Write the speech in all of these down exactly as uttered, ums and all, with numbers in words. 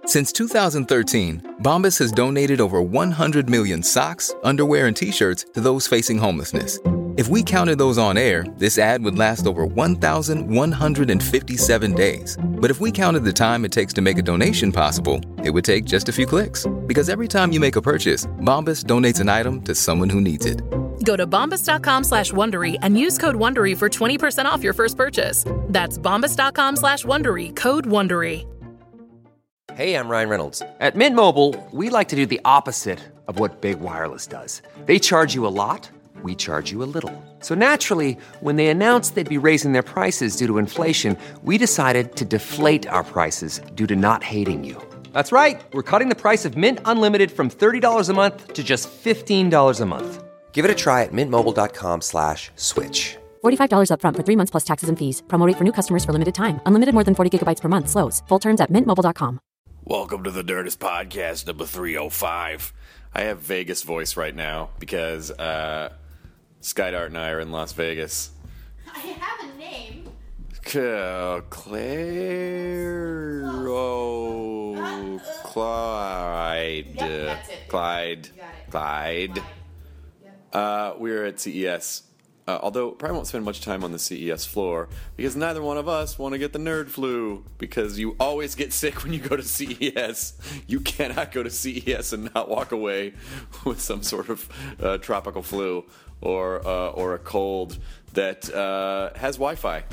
Since two thousand thirteen, Bombas has donated over one hundred million socks, underwear, and T-shirts to those facing homelessness. If we counted those on air, this ad would last over one thousand one hundred fifty-seven days. But if we counted the time it takes to make a donation possible, it would take just a few clicks. Because every time you make a purchase, Bombas donates an item to someone who needs it. Go to bombas.com slash Wondery and use code Wondery for twenty percent off your first purchase. That's bombas.com slash Wondery, code Wondery. Hey, I'm Ryan Reynolds. At Mint Mobile, we like to do the opposite of what Big Wireless does. They charge you a lot, we charge you a little. So naturally, when they announced they'd be raising their prices due to inflation, we decided to deflate our prices due to not hating you. That's right. We're cutting the price of Mint Unlimited from thirty dollars a month to just fifteen dollars a month. Give it a try at mintmobile.com slash switch. forty-five dollars up front for three months plus taxes and fees. Promo rate for new customers for limited time. Unlimited more than forty gigabytes per month. Slows full terms at mint mobile dot com. Welcome to the Nerdist Podcast, number three oh five. I have Vegas voice right now because uh, Skydart and I are in Las Vegas. I have a name. Uh, Claire... Oh... Clyde... Yep, that's it. Clyde... You got it. Clyde... Clyde. Yep. Uh, we're at C E S. Uh, although, probably won't spend much time on the C E S floor because neither one of us want to get the nerd flu because you always get sick when you go to C E S. You cannot go to C E S and not walk away with some sort of uh, tropical flu or uh, or a cold that uh, has Wi-Fi.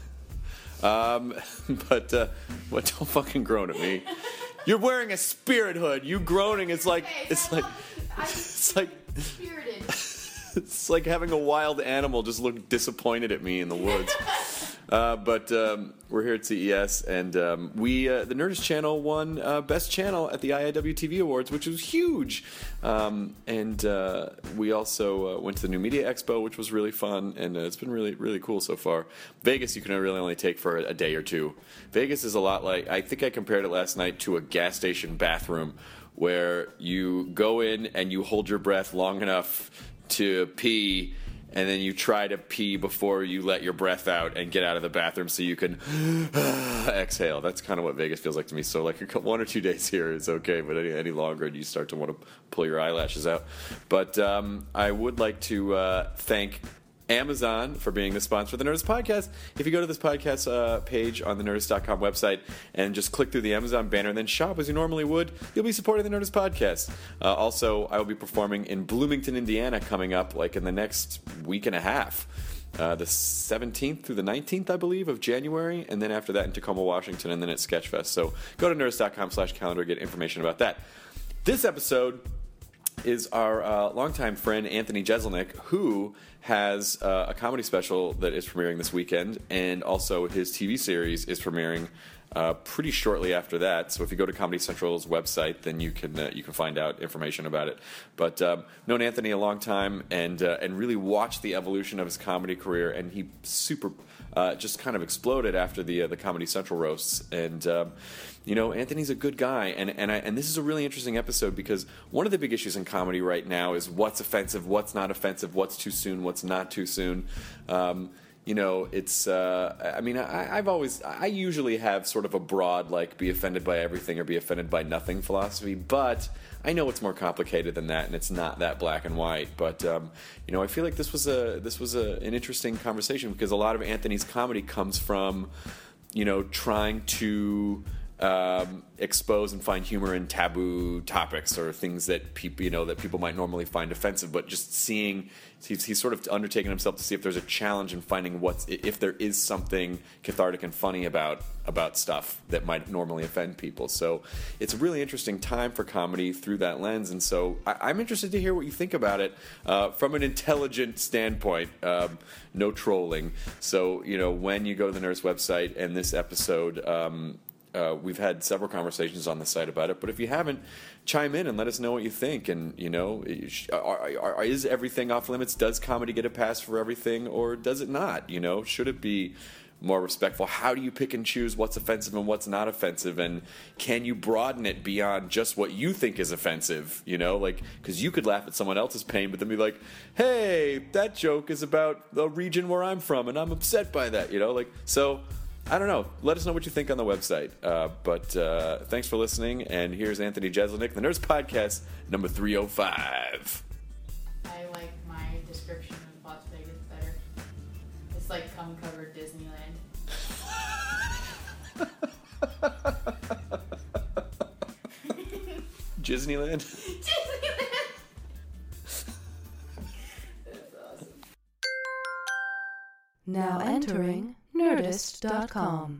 Um, but uh, what? Don't fucking groan at me. You're wearing a spirit hood. You groaning is like Okay, it's so like I'm it's like. spirited. It's like having a wild animal just look disappointed at me in the woods. Uh, but um, we're here at C E S, and um, we uh, the Nerdist Channel won uh, Best Channel at the I I W T V Awards, which was huge. Um, and uh, we also uh, went to the New Media Expo, which was really fun, and uh, it's been really, really cool so far. Vegas, you can really only take for a day or two. Vegas is a lot like, I think I compared it last night to a gas station bathroom, where you go in and you hold your breath long enough to pee, and then you try to pee before you let your breath out and get out of the bathroom so you can exhale. That's kind of what Vegas feels like to me. So like a couple, one or two days here is okay, but any, any longer you start to want to pull your eyelashes out. But um, I would like to uh, thank Amazon for being the sponsor of the Nerdist Podcast. If you go to this podcast uh, page on the nerdist dot com website and just click through the Amazon banner and then shop as you normally would, you'll be supporting the Nerdist Podcast. Uh, also, I will be performing in Bloomington, Indiana coming up like in the next week and a half. Uh, the seventeenth through the nineteenth, I believe, of January, and then after that in Tacoma, Washington, and then at Sketchfest. So go to nerdist dot com slash calendar to get information about that. This episode is our uh, longtime friend Anthony Jeselnik, who has uh, a comedy special that is premiering this weekend, and also his T V series is premiering uh, pretty shortly after that. So if you go to Comedy Central's website, then you can uh, you can find out information about it. But um, known Anthony a long time, and uh, and really watched the evolution of his comedy career, and he super uh, just kind of exploded after the uh, the Comedy Central roasts. And um, you know, Anthony's a good guy, and and I, and this is a really interesting episode because one of the big issues in comedy right now is what's offensive, what's not offensive, what's too soon, what's not too soon. Um, you know, it's. Uh, I mean, I, I've always, I usually have sort of a broad like be offended by everything or be offended by nothing philosophy, but I know it's more complicated than that, and it's not that black and white. But um, you know, I feel like this was a this was a, an interesting conversation because a lot of Anthony's comedy comes from, you know, trying to Um, expose and find humor in taboo topics or things that people, you know, that people might normally find offensive, but just seeing, he's, he's sort of undertaken himself to see if there's a challenge in finding what's, if there is something cathartic and funny about about stuff that might normally offend people. So it's a really interesting time for comedy through that lens, and so I, I'm interested to hear what you think about it uh, from an intelligent standpoint. Um, no trolling. So you know, when you go to the Nerdist website and this episode. Um, Uh, we've had several conversations on the site about it, but if you haven't, chime in and let us know what you think. And you know, are, are, is everything off limits? Does comedy get a pass for everything, or does it not? You know, should it be more respectful? How do you pick and choose what's offensive and what's not offensive? And can you broaden it beyond just what you think is offensive? You know, like, because you could laugh at someone else's pain, but then be like, hey, that joke is about the region where I'm from, and I'm upset by that. You know, like, so. I don't know. Let us know what you think on the website. Uh, but uh, thanks for listening. And here's Anthony Jeselnik, the Nerds Podcast, number three oh five. I like my description of Las Vegas better. It's like cum-covered Disneyland. Disneyland? Disneyland! That's awesome. Now entering Nerdist dot com.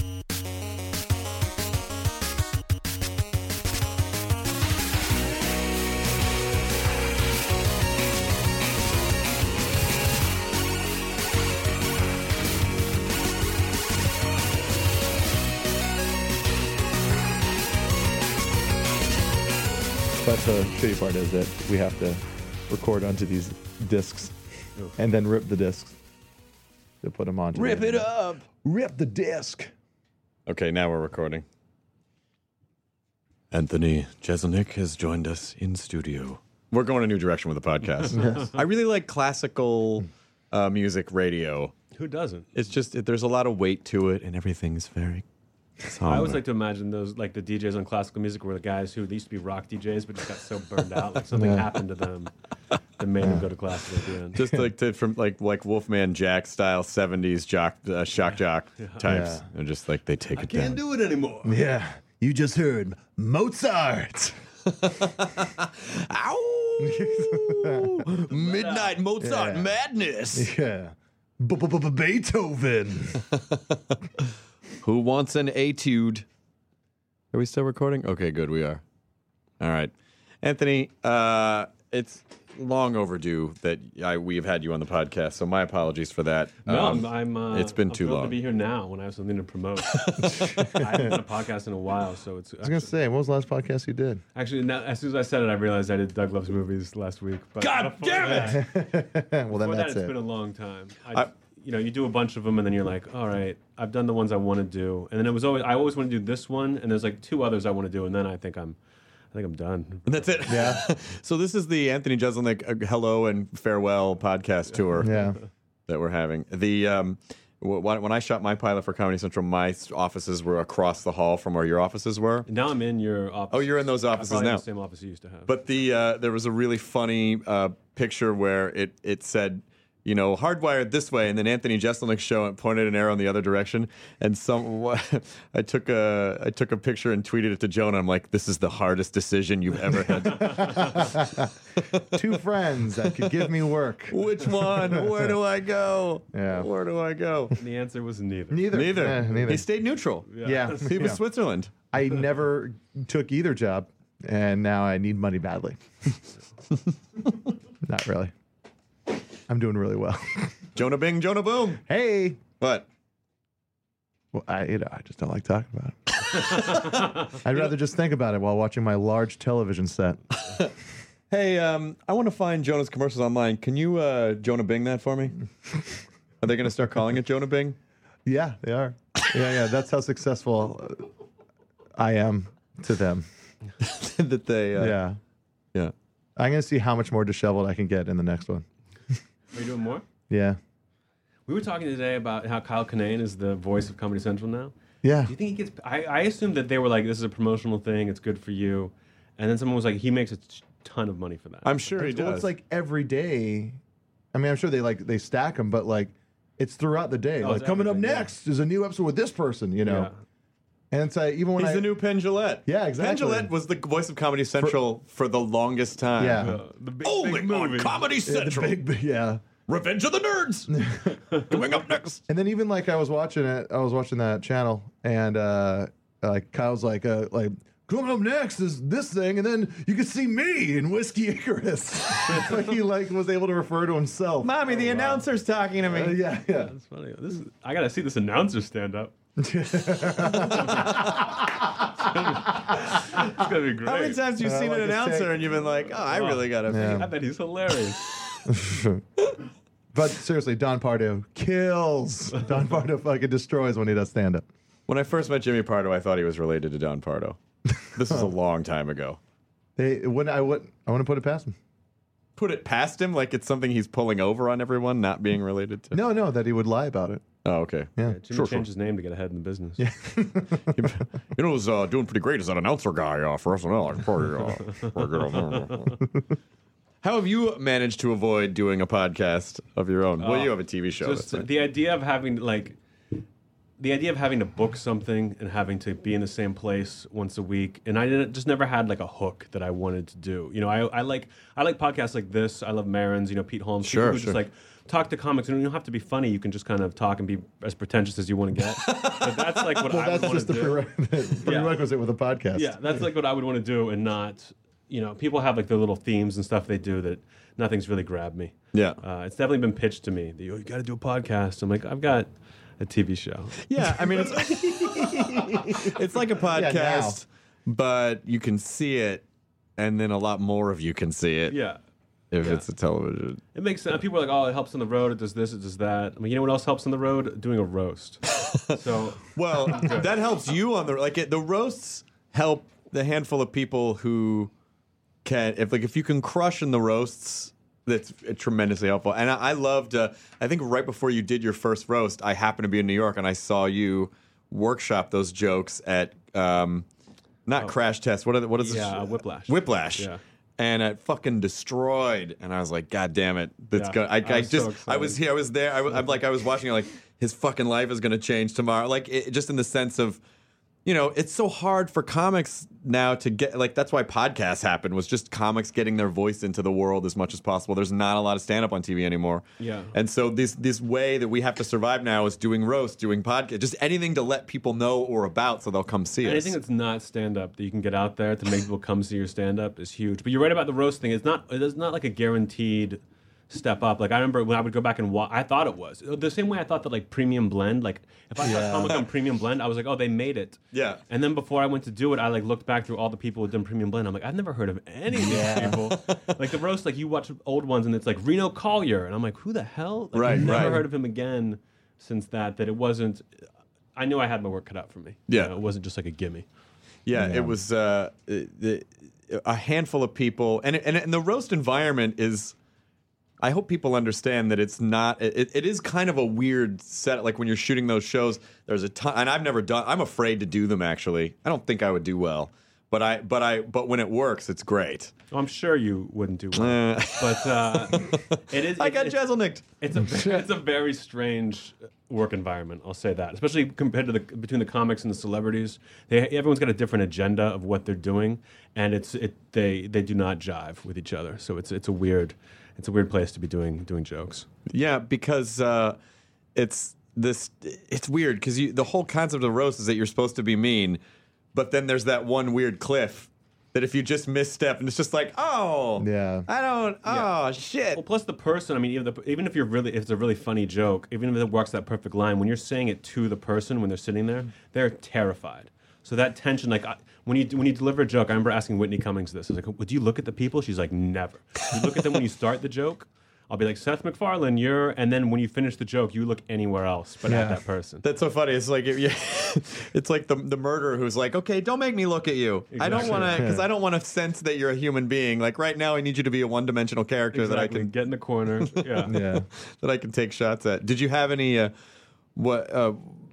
But the shitty part is that we have to record onto these discs and then rip the discs to put them onto. Rip the, it up! Rip the disc! Okay, now we're recording. Anthony Jeselnik has joined us in studio. We're going a new direction with the podcast. Yes. I really like classical uh, music radio. Who doesn't? It's just, it, there's a lot of weight to it, and everything's very somber. I always like to imagine those, like the D Js on classical music were the guys who, they used to be rock D Js, but just got so burned out, like something Yeah. happened to them that made them go to classical at the end. Just like to, from like like Wolfman Jack style seventies jock uh, shock jock types. Yeah. They're just like they take I it can't down. do it anymore. Yeah, you just heard Mozart! Ow! Midnight Mozart Yeah. madness. Yeah. Beethoven! Who wants an etude? Are we still recording? Okay, good, we are. All right. Anthony, uh, it's long overdue that I, we've had you on the podcast, so my apologies for that. No, Um, I'm. I'm uh, it's been I'm too thrilled long. to be here now when I have something to promote. I haven't done a podcast in a while, so it's. I was going to say, what was the last podcast you did? Actually, now, as soon as I said it, I realized I did Doug Loves Movies last week. But God before damn that- it! Well, then Before that, that's it's it. been a long time. I, I- you know, you do a bunch of them, and then you're like, all right, I've done the ones I want to do, and then it was always I always want to do this one, and there's like two others I want to do, and then I think I'm, I think I'm done. And that's it. Yeah. So this is the Anthony Jeselnik uh, Hello and Farewell podcast tour Yeah. that we're having. The um, w- when when I shot my pilot for Comedy Central, my s- offices were across the hall from where your offices were. And now I'm in your office. Oh, you're in those offices Probably in now. the same office you used to have. But the uh, there was a really funny uh, picture where it it said, you know, hardwired this way, and then Anthony Jeselnik show and pointed an arrow in the other direction. And some, I took a I took a picture and tweeted it to Jonah. I'm like, this is the hardest decision you've ever had. to Two friends that could give me work. Which one? Where do I go? Yeah. Where do I go? And the answer was neither. Neither. Neither. Yeah, neither. He stayed neutral. Yeah. He was Yeah. Switzerland. I never took either job, and now I need money badly. Not really. I'm doing really well. Jonah Bing, Jonah Boom. Hey. What? Well, I, you know, I just don't like talking about it. I'd rather just think about it while watching my large television set. Hey, um, I want to find Jonah's commercials online. Can you uh, Jonah Bing that for me? Are they going to start calling it Jonah Bing? Yeah, they are. Yeah, yeah. That's how successful uh, I am to them. that they. Uh, Yeah. Yeah. I'm going to see how much more disheveled I can get in the next one. Are you doing more? Yeah. We were talking today about how Kyle Kinane is the voice of Comedy Central now. Yeah. Do you think he gets? I, I assumed that they were like, this is a promotional thing. It's good for you. And then someone was like, he makes a ton of money for that. I'm sure he Well, does. it's like every day. I mean, I'm sure they like they stack them, but like it's throughout the day. Oh, like it's coming up everything, yeah. next is a new episode with this person, you know. Yeah. And it's like even when He's I the new Penn Jillette. Yeah, exactly. Penn Jillette was the voice of Comedy Central for, for the longest time. Yeah. Uh, the big, Only big movie. on Comedy yeah, the Central. big, big- yeah. Revenge of the Nerds. Coming up next. And then even like I was watching it, I was watching that channel, and uh, like Kyle's like, uh, like coming up next is this thing, and then you can see me in Whiskey Icarus. Like he like was able to refer to himself. Mommy, the announcer's talking to me. Uh, yeah, yeah. That's funny. This is, I got to see this announcer stand up. It's gonna be great. How many times have you Uh, seen like an his announcer take. and you've been like, oh, I really got to Yeah. I bet he's hilarious. But seriously, Don Pardo kills. Don Pardo fucking destroys when he does stand up. When I first met Jimmy Pardo, I thought he was related to Don Pardo. This was a long time ago. They when I would I want to put it past him. Put it past him like it's something he's pulling over on everyone, not being related to. No, no, that he would lie about it. Oh, okay. Yeah. Yeah, Jimmy Sure, changed sure. his name to get ahead in the business. Yeah. You know, who's uh, doing pretty great is that announcer guy uh, for S N L. I can probably, uh, probably get on there. How have you managed to avoid doing a podcast of your own? Well, you have a T V show. Just that's right. the idea of having like the idea of having to book something and having to be in the same place once a week, and I didn't just never had like a hook that I wanted to do. You know, I, I like I like podcasts like this. I love Marin's. You know, Pete Holmes. Sure, people who sure. just like talk to comics, and you don't have to be funny. You can just kind of talk and be as pretentious as you want to get. But that's like what Well, I would that's want just to the do. prere- prerequisite with a podcast. Yeah, that's like what I would want to do, and not, you know, people have like their little themes and stuff they do that nothing's really grabbed me. Yeah. Uh, it's definitely been pitched to me that you, you got to do a podcast. I'm like, I've got a T V show. Yeah, I mean, it's it's like a podcast, but you can see it, and then a lot more of you can see it. Yeah. If Yeah. it's a television. It makes sense. People are like, oh, it helps on the road. It does this. It does that. I mean, you know what else helps on the road? Doing a roast. So, Well, that helps you on the like it, the roasts help the handful of people who can if like if you can crush in the roasts. That's tremendously helpful. And I, I loved, uh, I think right before you did your first roast, I happened to be in New York and I saw you workshop those jokes at, um, not Crash Test, what, are the, what is Oh. yeah, it? Whiplash. Whiplash. Yeah. And it fucking destroyed. And I was like, God damn it. That's Yeah, go- I, I I was so just, I was excited. here, I was there. I, was- I'm like, I was watching it like, his fucking life is going to change tomorrow. Like, it, just in the sense of, you know, it's so hard for comics now to get, like, that's why podcasts happened, was just comics getting their voice into the world as much as possible. There's not a lot of stand-up on T V anymore. Yeah. And so this this way that we have to survive now is doing roasts, doing podcasts, just anything to let people know or about so they'll come see anything us. that's not stand-up that you can get out there to make people come see your stand-up is huge. But you're right about the roast thing. It's not. It's not like a guaranteed step up. Like I remember when I would go back and watch, I thought it was the same way I thought that like Premium Blend. Like if I saw Yeah. comic on Premium Blend, I was like, oh, they made it. Yeah. And then before I went to do it, I like looked back through all the people who'd done Premium Blend. I'm like, I've never heard of any of these people. Like the roast, like you watch old ones and it's like Reno Collier, and I'm like, who the hell? Like, Right, I've never right. heard of him again since that. That it wasn't. I knew I had my work cut out for me. Yeah. You know, it wasn't just like a gimme. Yeah, Yeah. it was uh, the, a handful of people, and, and and the roast environment is. I hope people understand that it's not. It, it is kind of a weird set. Like when you're shooting those shows, there's a ton, and I've never done. I'm afraid to do them. Actually, I don't think I would do well, but I, but I, but when it works, it's great. Well, I'm sure you wouldn't do well, Uh, but uh, it is. I it- got it's, Jezelnicked. it's a it's a very strange work environment. I'll say that, especially compared to the between the comics and the celebrities. They everyone's got a different agenda of what they're doing, and it's it they they do not jive with each other. So it's it's a weird it's a weird place to be doing doing jokes. Yeah, because uh, it's this. It's weird because the whole concept of roast is that you're supposed to be mean, but then there's that one weird cliff that if you just misstep and it's just like, oh, Yeah. I don't, oh shit. Well, plus the person. I mean, even, the, even if you're really, if it's a really funny joke, even if it works that perfect line, when you're saying it to the person when they're sitting there, they're terrified. So that tension, like I, when you when you deliver a joke, I remember asking Whitney Cummings this. I was like, "Would you look at the people?" She's like, "Never." You look at them when you start the joke. I'll be like, Seth MacFarlane, you're, and then when you finish the joke, you look anywhere else but Yeah. at that person. That's so funny. It's like, yeah, it's like the the murderer who's like, okay, don't make me look at you. I don't Exactly. want to, because I don't want to sense that you're a human being. Like right now, I need you to be a one dimensional character Exactly. that I can Get in the corner. Yeah. Yeah. that I can take shots at. Did you have any? Uh, what? Uh,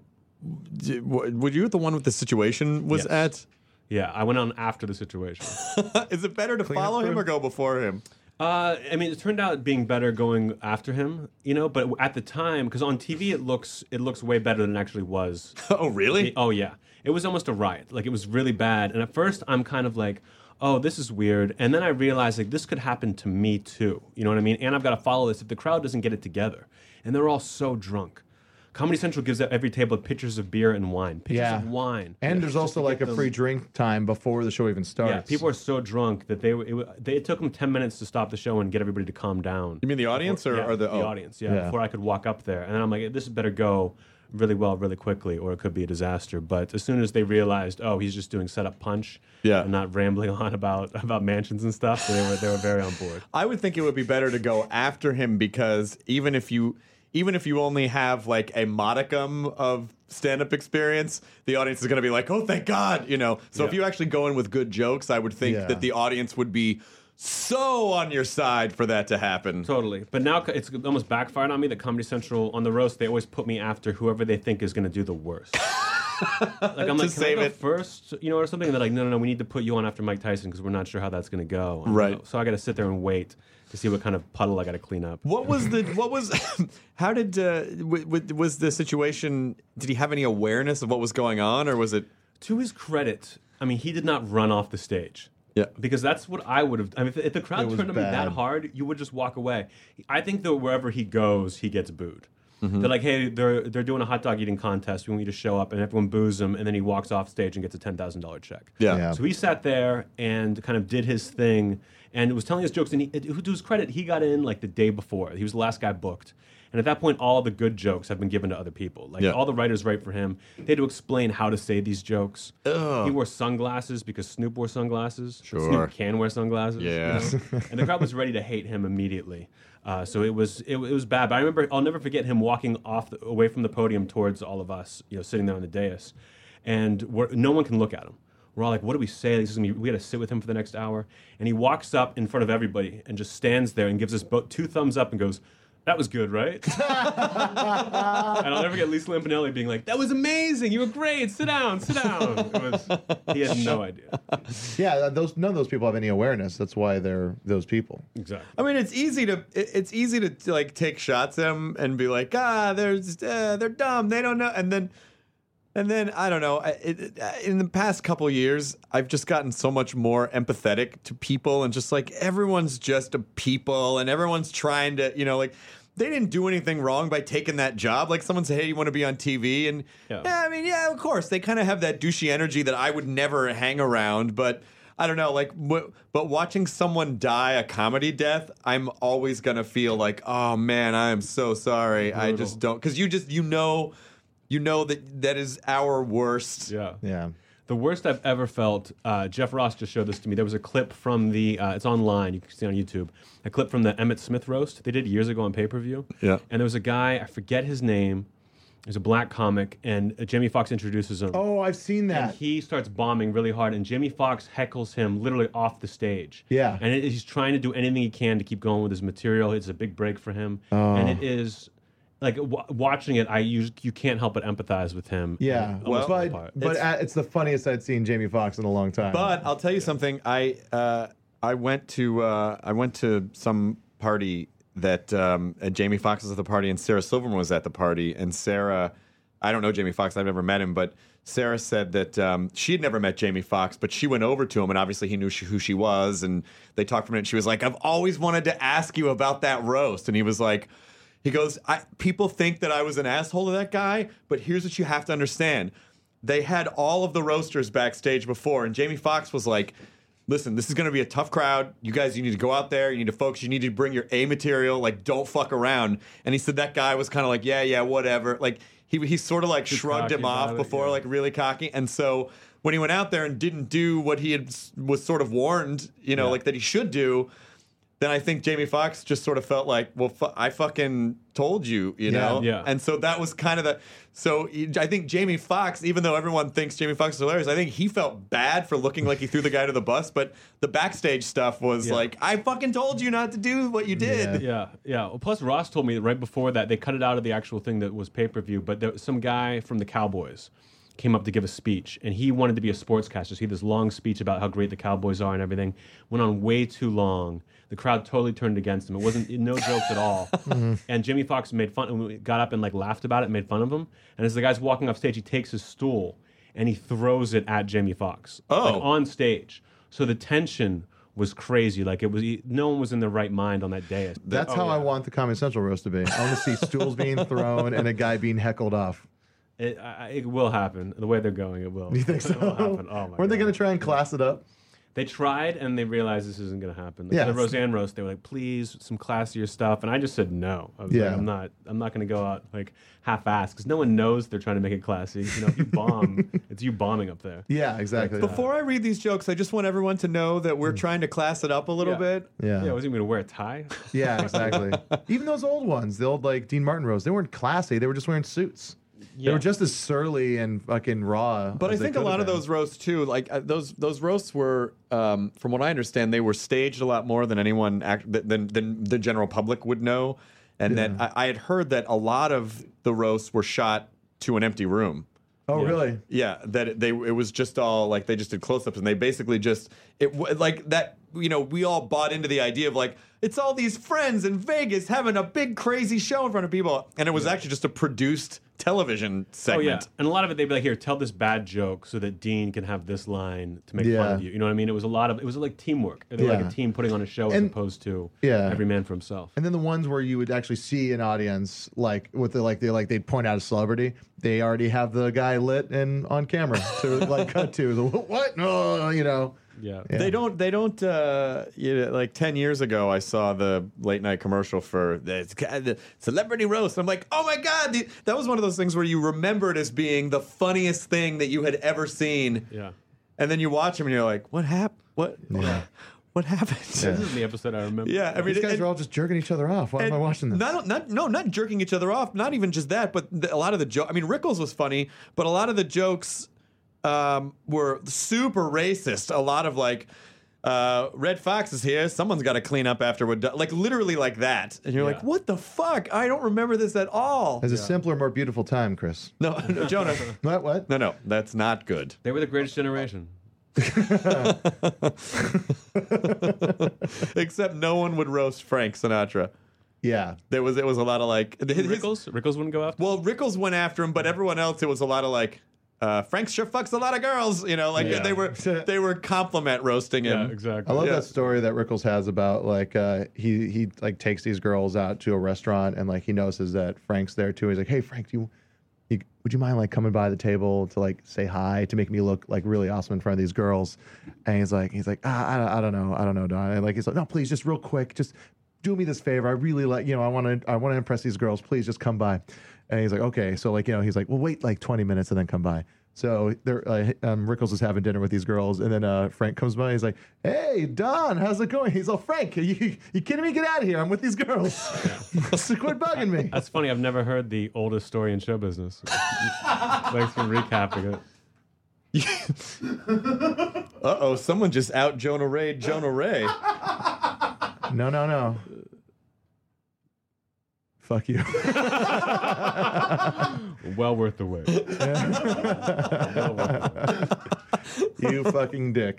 d- w- were you the one with the situation was Yes. Yeah. I went on after the situation. at? Is it better to Clean up follow him crew? or go before him? Uh, I mean, it turned out being better going after him, you know. But at the time, because on T V it looks it looks way better than it actually was. Oh, really? Oh yeah, it was almost a riot. Like it was really bad. And at first, I'm kind of like, oh, this is weird. And then I realized like this could happen to me too. You know what I mean? And I've got to follow this if the crowd doesn't get it together. And they're all so drunk. Comedy Central gives every table pictures of beer and wine. Pictures Yeah. of wine. And there's also like a them- free drink time before the show even starts. Yeah, people are so drunk that they, it, they it took them ten minutes to stop the show and get everybody to calm down. You mean the audience or, yeah, or the, the oh. audience? Yeah, Yeah. before I could walk up there, and then I'm like, this better go really well, really quickly, or it could be a disaster. But as soon as they realized, oh, he's just doing setup punch, Yeah. and not rambling on about about mansions and stuff, they were they were very on board. I would think it would be better to go after him because even if you even if you only have like a modicum of stand-up experience, the audience is going to be like, "Oh, thank God," you know. So if Yeah. you actually go in with good jokes, I would think Yeah. that the audience would be so on your side for that to happen. Totally. But now it's almost backfired on me that Comedy Central, on the roast, they always put me after whoever they think is going to do the worst. Like, I'm like, can I go it. first, you know, or something? And they're like, no, no, no, we need to put you on after Mike Tyson because we're not sure how that's going to go. And right. So I got to sit there and wait to see what kind of puddle I got to clean up. What was the, what was, how did, uh, w- w- was the situation, did he have any awareness of what was going on, or was it? To his credit, I mean, he did not run off the stage. Yeah. Because that's what I would have. I mean, if, if the crowd It was turned on me that bad. hard, you would just walk away. I think that wherever he goes, he gets booed. Mm-hmm. They're like, hey, they're they're doing a hot dog eating contest. We want you to show up, and everyone boos him, and then he walks off stage and gets a ten thousand dollar check. Yeah. Yeah. So he sat there and kind of did his thing, and was telling his jokes. And he, to his credit, he got in like the day before. He was the last guy booked. And at that point, all the good jokes have been given to other people. Like, Yeah. all the writers write for him. They had to explain how to say these jokes. Ugh. He wore sunglasses because Snoop wore sunglasses. Sure. Snoop can wear sunglasses. you Yeah. know? And the crowd was ready to hate him immediately. Uh, so it was it, it was bad. But I remember, I'll never forget him walking off the, away from the podium towards all of us, you know, sitting there on the dais. And we're, no one can look at him. We're all like, what do we say? This is gonna be, we got to sit with him for the next hour. And he walks up in front of everybody and just stands there and gives us both two thumbs up and goes, that was good, right? And I'll never forget Lisa Lampanelli being like, that was amazing. You were great. Sit down, sit down. It was, he had no idea. Yeah, those none of those people have any awareness. That's why they're those people. Exactly. I mean, it's easy to it- it's easy to, to like take shots at them and be like, ah, they're just, uh, they're dumb, they don't know, and then and then I don't know. I, it, it, in the past couple years, I've just gotten so much more empathetic to people, and just like everyone's just a people, and everyone's trying to, you know, like. They didn't do anything wrong by taking that job. Like someone said, hey, you want to be on T V? And Yeah. yeah, I mean, yeah, of course. They kind of have that douchey energy that I would never hang around. But I don't know, like, w- but watching someone die a comedy death, I'm always going to feel like, oh man, I am so sorry. I just don't. Because you just, you know, you know that that is our worst. Yeah. Yeah. The worst I've ever felt, uh, Jeff Ross just showed this to me. There was a clip from the, uh, it's online, you can see it on YouTube, a clip from the Emmett Smith roast they did years ago on pay-per-view. Yeah. And there was a guy, I forget his name, he's a black comic, and uh, Jamie Foxx introduces him. Oh, I've seen And that. he starts bombing really hard, and Jamie Foxx heckles him literally off the stage. Yeah. And it, he's trying to do anything he can to keep going with his material. It's a big break for him. Oh. And it is, like, w- watching it, I you, you can't help but empathize with him. Yeah, And well, almost fall but apart. but It's- it's, it's the funniest I'd seen Jamie Foxx in a long time. But I'll tell you something. I uh, I went to uh, I went to some party that um, uh, Jamie Foxx was at the party, and Sarah Silverman was at the party. And Sarah, I don't know Jamie Foxx. I've never met him, but Sarah said that um, she had never met Jamie Foxx, but she went over to him, and obviously he knew she, who she was, and they talked for a minute. She was like, "I've always wanted to ask you about that roast," and he was like. He goes, I, people think that I was an asshole to that guy, but here's what you have to understand. They had all of the roasters backstage before, and Jamie Foxx was like, listen, this is going to be a tough crowd. You guys, you need to go out there. You need to focus. You need to bring your A material. Like, don't fuck around. And he said that guy was kind of like, yeah, yeah, whatever. Like, he, he sort of like Too shrugged cocky him off about it, before, yeah. like really cocky. And so when he went out there and didn't do what he had was sort of warned, you know, Yeah. like that he should do, then I think Jamie Foxx just sort of felt like, well, fu- I fucking told you, you Yeah. know? Yeah. And so that was kind of the. So he- I think Jamie Foxx, even though everyone thinks Jamie Foxx is hilarious, I think he felt bad for looking like he threw the guy to the bus. But the backstage stuff was Yeah. like, I fucking told you not to do what you did. Yeah, yeah. Well, plus, Ross told me right before that they cut it out of the actual thing that was pay per view. But there, some guy from the Cowboys came up to give a speech, and he wanted to be a sportscaster. So he had this long speech about how great the Cowboys are and everything. Went on way too long. The crowd totally turned against him. It wasn't no jokes at all. And Jamie Foxx made fun. Got up and like laughed about it, and made fun of him. And as the guy's walking off stage, he takes his stool and he throws it at Jamie Foxx, Oh. like on stage. So the tension was crazy. Like it was, no one was in their right mind on that day. That's Oh, how I yeah. want the Comedy Central roast to be. I want to see stools being thrown and a guy being heckled off. It, I, it will happen. The way they're going, it will. Do you think so? It will happen. Oh my Weren't they God. going to try and class it up? They tried, and they realized this isn't going to happen. Like Yeah. the Roseanne roast, they were like, "Please, some classier stuff," and I just said no. I was Yeah. like, "I'm not. I'm not going to go out like half-assed because no one knows they're trying to make it classy. You know, if you bomb, it's you bombing up there." Yeah, exactly. Before I read these jokes, I just want everyone to know that we're trying to class it up a little Yeah. bit. yeah. Yeah, I wasn't even going to wear a tie. Yeah, exactly. Even those old ones, the old like Dean Martin roast, they weren't classy. They were just wearing suits. They were just as surly and fucking raw. But I as they think a could lot have of been. those roasts too, like uh, those those roasts were, um, from what I understand, they were staged a lot more than anyone act, than than the general public would know, and Yeah. that I, I had heard that a lot of the roasts were shot to an empty room. Oh, Yeah. really? Yeah, that it- they it was just all like they just did close-ups and they basically just it w- like that. You know, we all bought into the idea of like it's all these friends in Vegas having a big crazy show in front of people, and it was actually just a produced television segment. Oh yeah, and a lot of it they'd be like, "Here, tell this bad joke so that Dean can have this line to make fun Yeah. of you." You know what I mean? It was a lot of it was like teamwork. They were like Yeah. a team putting on a show And- as opposed to Yeah. every man for himself. And then the ones where you would actually see an audience, like with the like they like they'd point out a celebrity, they already have the guy lit and on camera to like cut to the what? No, you know. Yeah. Yeah. They don't. They don't. Uh, you know, like ten years ago, I saw the late night commercial for the, the celebrity roast. I'm like, oh my god, the, that was one of those things where you remember it as being the funniest thing that you had ever seen. Yeah. And then you watch them and you're like, what happened? What? Yeah. What happened? This is the episode I remember. Yeah, I mean, These guys and- are all just jerking each other off. Why am and I watching this? Not, not, no, not jerking each other off. Not even just that, but the, a lot of the jokes. I mean, Rickles was funny, but a lot of the jokes um, were super racist. A lot of like, uh, Red Fox is here. Someone's got to clean up after we're done. Like literally like that. And you're Yeah. like, what the fuck? I don't remember this at all. It's a simpler, more beautiful time, Chris. No, no, Jonah. What? What? No, no, that's not good. They were the greatest generation. Except no one would roast Frank Sinatra. Yeah. There was it was a lot of like his- his- Rickles? Rickles wouldn't go after? Well, Rickles went after him, but everyone else, it was a lot of like, uh, Frank sure fucks a lot of girls. You know, like Yeah. they were they were compliment roasting him. Yeah, exactly. I love Yeah. that story that Rickles has about like uh, he he like takes these girls out to a restaurant and like he notices that Frank's there too. He's like, hey Frank, do you, you would you mind like coming by the table to like say hi to make me look like really awesome in front of these girls? And he's like he's like ah, I don't I don't know I don't know Don. And like he's like no please just real quick just do me this favor. I really like you know I want to I want to impress these girls. Please just come by. And he's like okay. So like you know he's like well wait like twenty minutes and then come by. So they're, uh, um, Rickles is having dinner with these girls, and then uh, Frank comes by. He's like, "Hey, Don, how's it going?" He's all, "Frank, are you, you kidding me? Get out of here! I'm with these girls. So quit bugging me." That's funny. I've never heard the oldest story in show business. Thanks for recapping it. Uh oh, someone just out Jonah Ray. Jonah Ray. No, no, no. Fuck you. Well worth the wait. Well worth it. You fucking dick.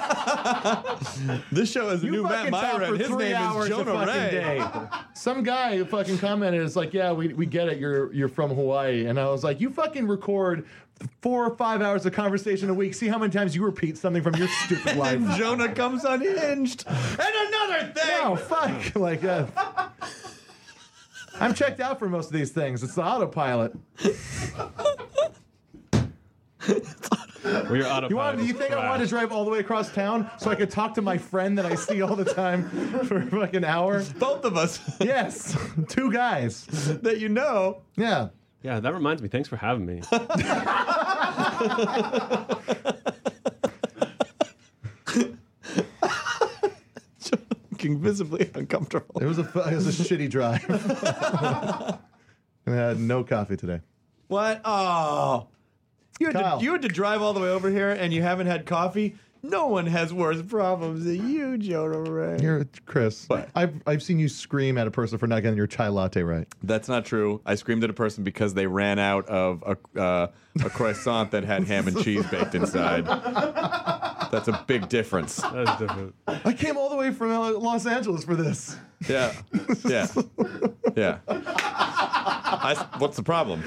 This show is a new Matt fucking talk Myra, for and his three name hours is a Jonah fucking Ray. day. Some guy who fucking commented, it's like, yeah, we, we get it. You're you're from Hawaii. And I was like, you fucking record four or five hours of conversation a week. See how many times you repeat something from your stupid life. And Jonah comes unhinged. And another thing. No, fuck. Like, uh, I'm checked out for most of these things. It's the autopilot. Well, you're autopilot. You want? Do you think I wanted to drive all the way across town so I could talk to my friend that I see all the time for a fucking hour? Both of us Yes, two guys. that you know. Yeah. Yeah, that reminds me. Thanks for having me. Looking visibly uncomfortable. It was a fu- it was a shitty drive. And I had no coffee today. What? Oh. You had, Kyle. to, you had to drive all the way over here and you haven't had coffee? No one has worse problems than you, Jonah Ray. You're Chris. What? I've I've seen you scream at a person for not getting your chai latte right. That's not true. I screamed at a person because they ran out of a, uh, a croissant that had ham and cheese baked inside. That's a big difference. That's different. I came all the way from uh, Los Angeles for this. Yeah. Yeah. Yeah. I, what's the problem?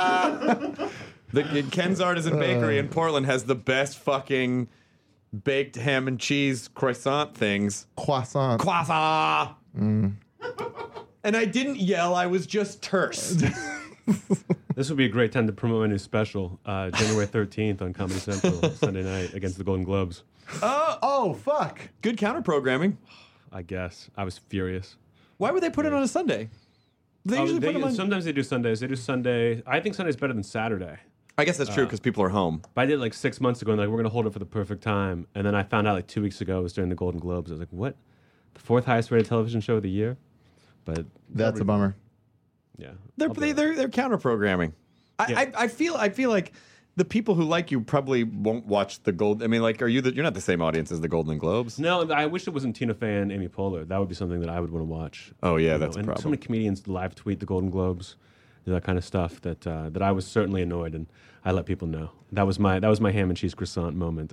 The Ken's Artisan Bakery in Portland has the best fucking baked ham and cheese croissant things. Croissant. Croissant! Mm. And I didn't yell, I was just terse. This would be a great time to promote my new special, uh, January thirteenth on Comedy Central, Sunday night against the Golden Globes. Oh, Oh fuck. good counter programming. I guess. I was furious. Why would they put it on a Sunday? They Oh, usually they- put them on. sometimes they do Sundays. They do Sunday. I think Sunday's better than Saturday. I guess that's true because people are home. But I did it like six months ago, and like we're gonna hold it for the perfect time. And then I found out like two weeks ago it was during the Golden Globes. I was like, what? The fourth highest rated television show of the year? But That's a bummer. yeah, They're I'll do they, it. they're they're counter programming. I, I, I feel I feel like the people who like you probably won't watch the Gold. I mean, like, are you the, you're not the same audience as the Golden Globes? No, I wish it wasn't Tina Fey and Amy Poehler. That would be something that I would want to watch. Oh yeah, You that's know, a and problem. so many comedians live tweet the Golden Globes, that kind of stuff. That uh, that I was certainly annoyed, and I let people know. That was my that was my ham and cheese croissant moment.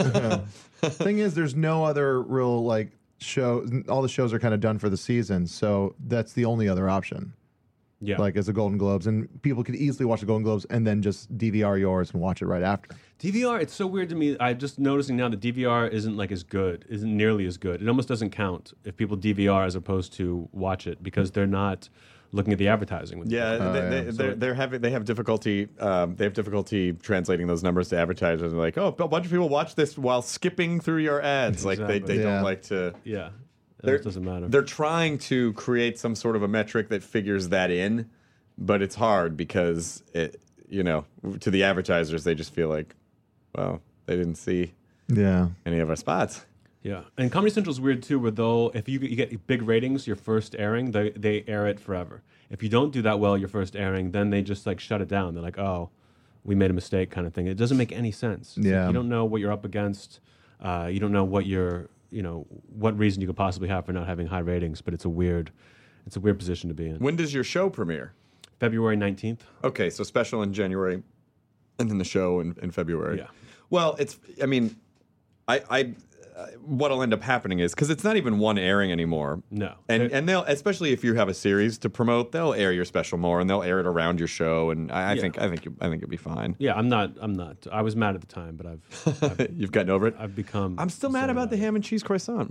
Thing is, there's no other real like show. All the shows are kind of done for the season, so that's the only other option. Yeah. Like as the Golden Globes, and people could easily watch the Golden Globes and then just D V R yours and watch it right after. D V R, it's so weird to me. I'm just noticing now that D V R isn't like as good, isn't nearly as good. It almost doesn't count if people D V R as opposed to watch it because they're not looking at the advertising. With Yeah, the they, yeah. they, they're, they're having they have difficulty um, they have difficulty translating those numbers to advertisers. They're like, oh, a bunch of people watch this while skipping through your ads. Like they, Exactly. they Yeah. don't like to. yeah, They're- that doesn't matter. They're trying to create some sort of a metric that figures that in, but it's hard because it, you know, to the advertisers they just feel like, well, they didn't see Yeah. any of our spots. Yeah, and Comedy Central's weird too, where they'll if you, you get big ratings your first airing, they they air it forever. If you don't do that well your first airing, then they just like shut it down. They're like, oh, we made a mistake, kind of thing. It doesn't make any sense. It's like Yeah. you don't know what you're up against. Uh, you don't know what you're, you know, what reason you could possibly have for not having high ratings. But it's a weird, it's a weird position to be in. When does your show premiere? February nineteenth. Okay, so special in January, and then the show in, in February. Yeah. Well, it's. I mean, I. I uh, what'll end up happening is because it's not even one airing anymore. No. And It- and they'll, especially if you have a series to promote, they'll air your special more, and they'll air it around your show. And I, I Yeah. think I think you, I think you'll be fine. Yeah, I'm not. I'm not. I was mad at the time, but I've I've, You've gotten over it. I've become. I'm still mad sad about the it. ham and cheese croissant.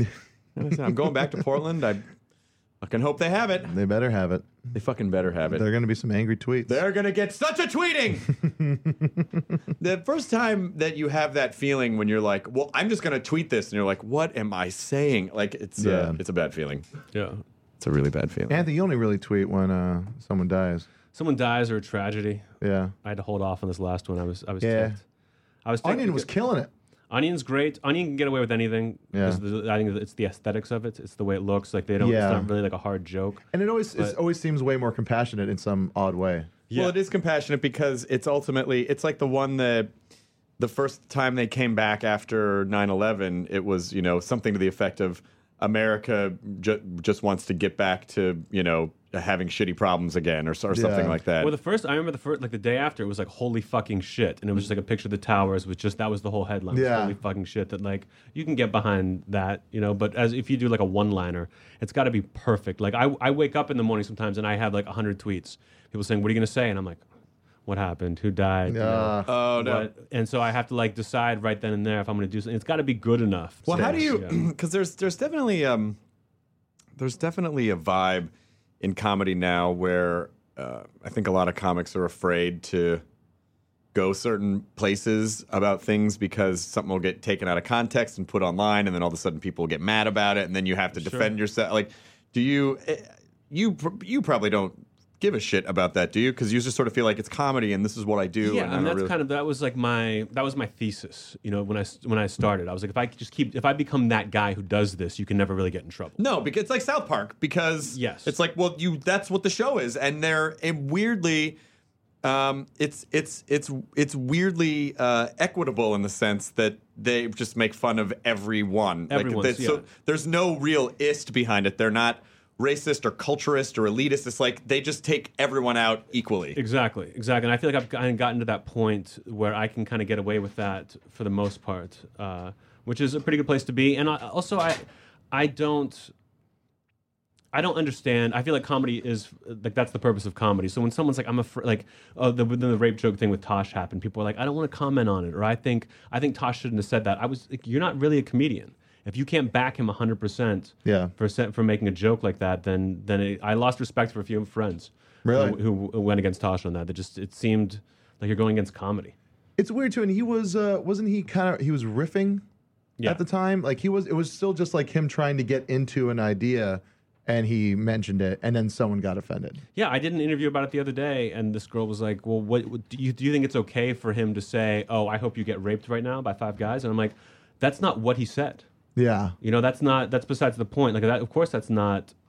I'm going back to Portland. I fucking hope they have it. They better have it. They fucking better have it. There are going to be some angry tweets. They're going to get such a tweeting. The first time that you have that feeling when you're like, well, I'm just going to tweet this. And you're like, what am I saying? Like, it's, Yeah. uh, it's a bad feeling. Yeah. It's a really bad feeling. Anthony, you only really tweet when uh, someone dies. Someone dies or a tragedy. Yeah. I had to hold off on this last one. I was. I was. Yeah. ticked. I was. ticked Onion was because- killing it. Onion's great. Onion can get away with anything. Yeah. because the- I think it's the aesthetics of it. It's the way it looks. Like they don't. Yeah. It's not really like a hard joke. And it always it But- always seems way more compassionate in some odd way. Yeah. Well, it is compassionate because it's ultimately, it's like the one that the first time they came back after nine eleven, it was, you know, something to the effect of America ju- just wants to get back to, you know, having shitty problems again or, or something Yeah. like that. Well, the first I remember the first like the day after it was like holy fucking shit, and it was just like a picture of the towers with just that was the whole headline. It was Yeah. holy fucking shit. That like you can get behind that, you know. But as if you do like a one liner, it's got to be perfect. Like I I wake up in the morning sometimes and I have like a hundred tweets, people saying, "What are you gonna say?" And I'm like, "What happened? Who died?" You know, Uh, oh, no. what- And so I have to like decide right then and there if I'm gonna do something. It's got to be good enough. Well, So, how do you? yeah. Because there's there's definitely um, there's definitely a vibe in comedy now where uh, I think a lot of comics are afraid to go certain places about things because something will get taken out of context and put online, and then all of a sudden people get mad about it, and then you have to defend yourself. Like, do you? eh, You pr- you probably don't give a shit about that, do you? Because you just sort of feel like it's comedy and this is what I do. Yeah, and and I'm not that's really... kind of that was like my that was my thesis. You know, when I when I started, I was like, if I just keep if I become that guy who does this, you can never really get in trouble. No, because it's like South Park. Because Yes. it's like, well, you that's what the show is, and they're and weirdly, um, it's it's it's it's weirdly uh, equitable in the sense that they just make fun of everyone. Everyone's, like, they- yeah. So there's no real ist behind it. They're not racist or culturist or elitist. It's like they just take everyone out equally. Exactly, exactly. And I feel like I've kind of gotten to that point where I can kind of get away with that for the most part, uh, which is a pretty good place to be. And I, also, I, I don't, I don't understand. I feel like comedy is like that's the purpose of comedy. So when someone's like, I'm afraid, like, oh, the, when the rape joke thing with Tosh happened, people are like, I don't want to comment on it, or I think, I think Tosh shouldn't have said that. I was, like, you're not really a comedian. If you can't back him one hundred percent Yeah. for se- for making a joke like that, then then it, I lost respect for a few friends Really? who, who went against Tosh on that. That just it seemed like you're going against comedy. It's weird too, and he was uh, wasn't he kind of he was riffing Yeah. at the time? Like he was, it was still just like him trying to get into an idea, and he mentioned it, and then someone got offended. Yeah, I did an interview about it the other day, and this girl was like, "Well, what, what do you do? You think it's okay for him to say, oh, I hope you get raped right now by five guys?" And I'm like, "That's not what he said. Yeah, You know, that's not that's besides the point. Like that, of course, that's not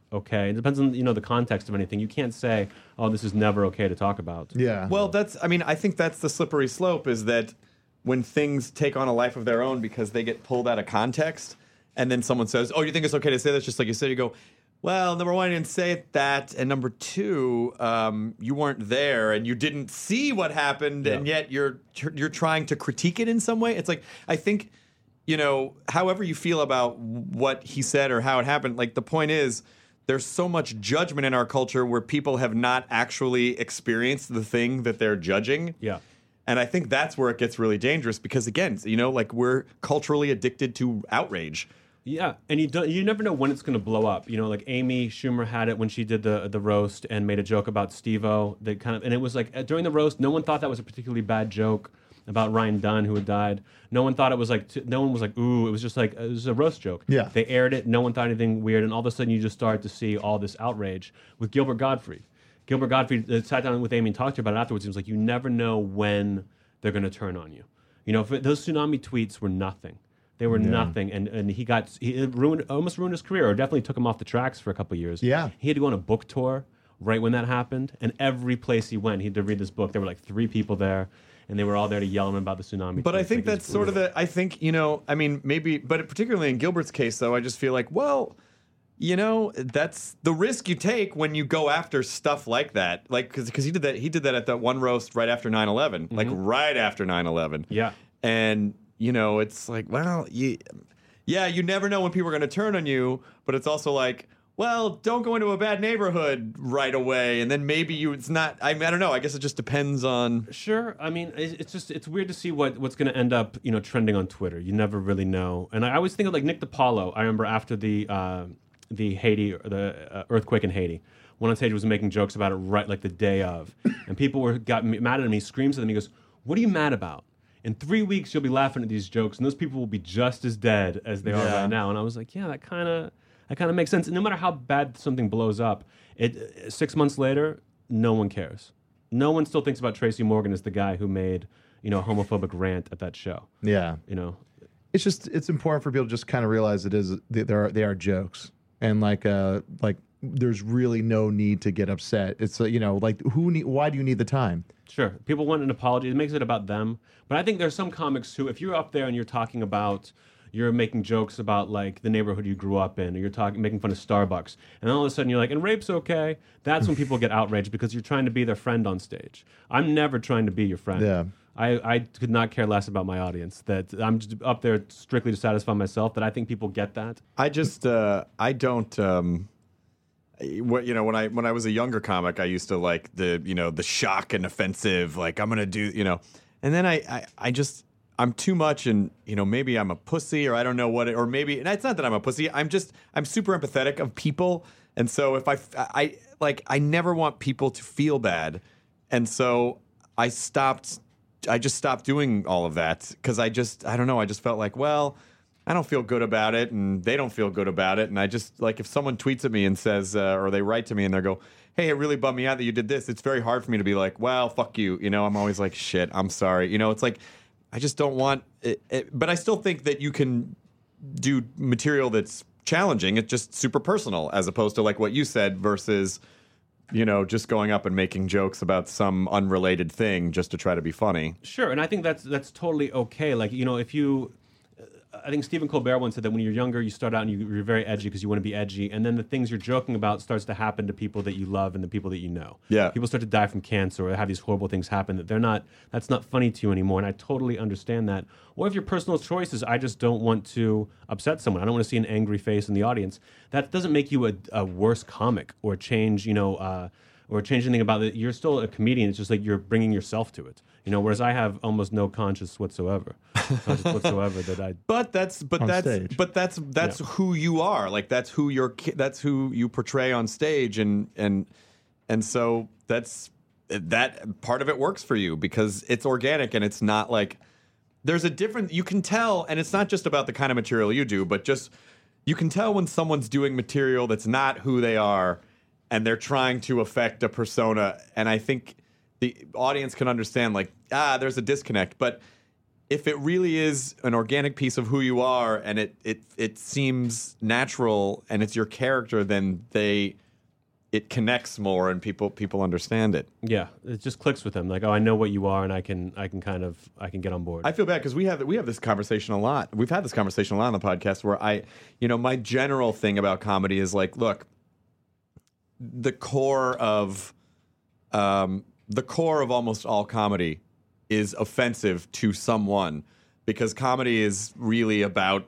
okay. It depends on, you know, the context of anything. You can't say, oh, this is never okay to talk about. Yeah. Well, that's, I mean, I think that's the slippery slope, is that when things take on a life of their own because they get pulled out of context, and then someone says, oh, you think it's okay to say this? Just like you said, you go, well, number one, I didn't say that, and number two, um, you weren't there, and you didn't see what happened, Yeah. and yet you're you're trying to critique it in some way. It's like, I think, you know, however you feel about what he said or how it happened, like, the point is, there's so much judgment in our culture where people have not actually experienced the thing that they're judging. Yeah. And I think that's where it gets really dangerous, because, again, you know, like, we're culturally addicted to outrage. Yeah, and you don't, you never know when it's going to blow up. You know, like Amy Schumer had it when she did the the roast and made a joke about Steve-O. That kind of, and it was like, uh, during the roast, no one thought that was a particularly bad joke about Ryan Dunn, who had died. No one thought it was like, t- no one was like, ooh, it was just like, it was a roast joke. Yeah. They aired it, no one thought anything weird, and all of a sudden you just start to see all this outrage with Gilbert Gottfried. Gilbert Gottfried uh, sat down with Amy and talked to her about it afterwards. He was like, you never know when they're going to turn on you. You know, if it, those tsunami tweets were nothing. They were Yeah. nothing, and, and he got he it ruined almost ruined his career, or definitely took him off the tracks for a couple of years. Yeah. He had to go on a book tour right when that happened, and every place he went, he had to read this book. There were like three people there, and they were all there to yell at him about the tsunami. But I tweets. think Like, it was that's sort of brutal. the, I think, you know, I mean, maybe, but particularly in Gilbert's case, though, I just feel like, well, you know, that's the risk you take when you go after stuff like that. Like, because he did that, he did that at that one roast right after nine eleven, like right after nine eleven. Yeah. And, you know, it's like, well, you, yeah, you never know when people are going to turn on you, but it's also like, well, don't go into a bad neighborhood right away, and then maybe you, it's not, I, mean, I don't know, I guess it just depends on. Sure. I mean, it's it's just it's weird to see what, what's going to end up, you know, trending on Twitter. You never really know. And I always think of like Nick DiPaolo. I remember after the uh, the Haiti, the uh, earthquake in Haiti, went on stage, was making jokes about it right like the day of, and people were got mad at him. He screams at them. He goes, "What are you mad about? In three weeks, you'll be laughing at these jokes, and those people will be just as dead as they are Yeah. right now." And I was like, yeah, that kind of that kind of makes sense. And no matter how bad something blows up, it six months later, no one cares. No one still thinks about Tracy Morgan as the guy who made, you know, a homophobic rant at that show. Yeah. You know, It's just it's important for people to just kind of realize it is they they are they are jokes, and like uh like there's really no need to get upset. It's uh, you know, like who need, why do you need the time? sure, people want an apology. It makes it about them. But I think there's some comics who, if you're up there and you're talking about, you're making jokes about like the neighborhood you grew up in, or you're talking, making fun of Starbucks, and all of a sudden you're like, and rape's okay. That's when people get outraged because you're trying to be their friend on stage. I'm never trying to be your friend. Yeah. I, I could not care less about my audience. That I'm just up there strictly to satisfy myself. That I think people get that. I just, uh, I don't, um, what, you know, when I when I was a younger comic, I used to like the, you know, the shock and offensive, like I'm gonna do, you know, and then I, I, I just, I'm too much, and you know, maybe I'm a pussy, or I don't know what, it, or maybe, and it's not that I'm a pussy. I'm just, I'm super empathetic of people, and so if I, I like, I never want people to feel bad, and so I stopped. I just stopped doing all of that because I just, I don't know, I just felt like, well, I don't feel good about it, and they don't feel good about it, and I just, like, if someone tweets at me and says, uh, or they write to me and they go, hey, it really bummed me out that you did this, it's very hard for me to be like, well, fuck you, you know, I'm always like, shit, I'm sorry, you know, it's like, I just don't want it, it, but I still think that you can do material that's challenging, it's just super personal, as opposed to like what you said versus, you know, just going up and making jokes about some unrelated thing just to try to be funny. Sure, and I think that's that's totally okay. Like, you know, if you, I think Stephen Colbert once said that when you're younger, you start out and you, you're very edgy because you want to be edgy, and then the things you're joking about starts to happen to people that you love and the people that you know. Yeah. People start to die from cancer or have these horrible things happen that they're not, that's not funny to you anymore, and I totally understand that. Or if your personal choice is, I just don't want to upset someone, I don't want to see an angry face in the audience, that doesn't make you a, a worse comic or change, you know, uh, or change anything about it. You're still a comedian. It's just like you're bringing yourself to it, you know. Whereas I have almost no conscience whatsoever, conscience whatsoever that I. But that's but On that's stage. but that's that's Yeah. who you are. Like that's who you're. That's who you portray on stage, and and and so that's that part of it works for you because it's organic and it's not like there's a different. You can tell, and it's not just about the kind of material you do, but just you can tell when someone's doing material that's not who they are. And they're trying to affect a persona, and I think the audience can understand, like, ah, there's a disconnect. But if it really is an organic piece of who you are and it it it seems natural and it's your character, then they it connects more and people people understand it. Yeah, it just clicks with them. Like, oh, I know what you are, and I can I can kind of I can get on board. I feel bad because we have we have this conversation a lot. We've had this conversation a lot on the podcast where I, you know, my general thing about comedy is like, look, the core of, um, the core of almost all comedy is offensive to someone because comedy is really about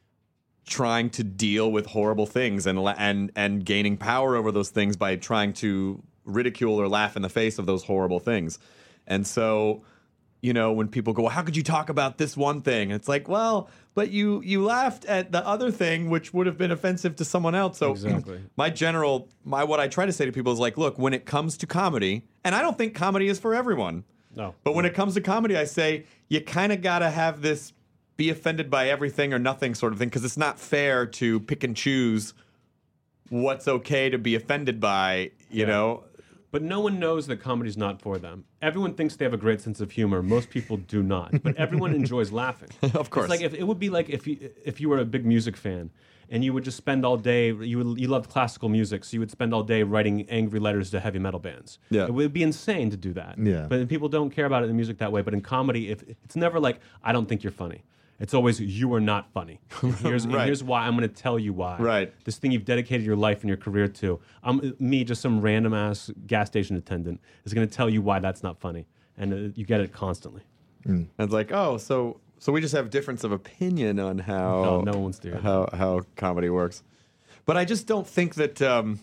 trying to deal with horrible things and and and gaining power over those things by trying to ridicule or laugh in the face of those horrible things. And so, you know, when people go, well, how could you talk about this one thing? It's like, well, but you you laughed at the other thing, which would have been offensive to someone else. So exactly. my general, my what I try to say to people is like, look, when it comes to comedy, and I don't think comedy is for everyone. No. But when it comes to comedy, I say you kind of got to have this be offended by everything or nothing sort of thing, because it's not fair to pick and choose what's okay to be offended by, you Yeah. know. But no one knows that comedy's not for them. Everyone thinks they have a great sense of humor. Most people do not. But everyone enjoys laughing. Of course. It's like if, it would be like if you if you were a big music fan and you would just spend all day, you would, you loved classical music, so you would spend all day writing angry letters to heavy metal bands. Yeah. It would be insane to do that. Yeah. But people don't care about it in music that way. But in comedy, if it's never like, I don't think you're funny. It's always, you are not funny. Here's, Right. and here's why. I'm going to tell you why. Right. This thing you've dedicated your life and your career to. I'm, me, just some random ass gas station attendant, is going to tell you why that's not funny. And uh, you get it constantly. And it's like, oh, so so we just have difference of opinion on how No, no one wants to hear that. how how comedy works. But I just don't think that. Um,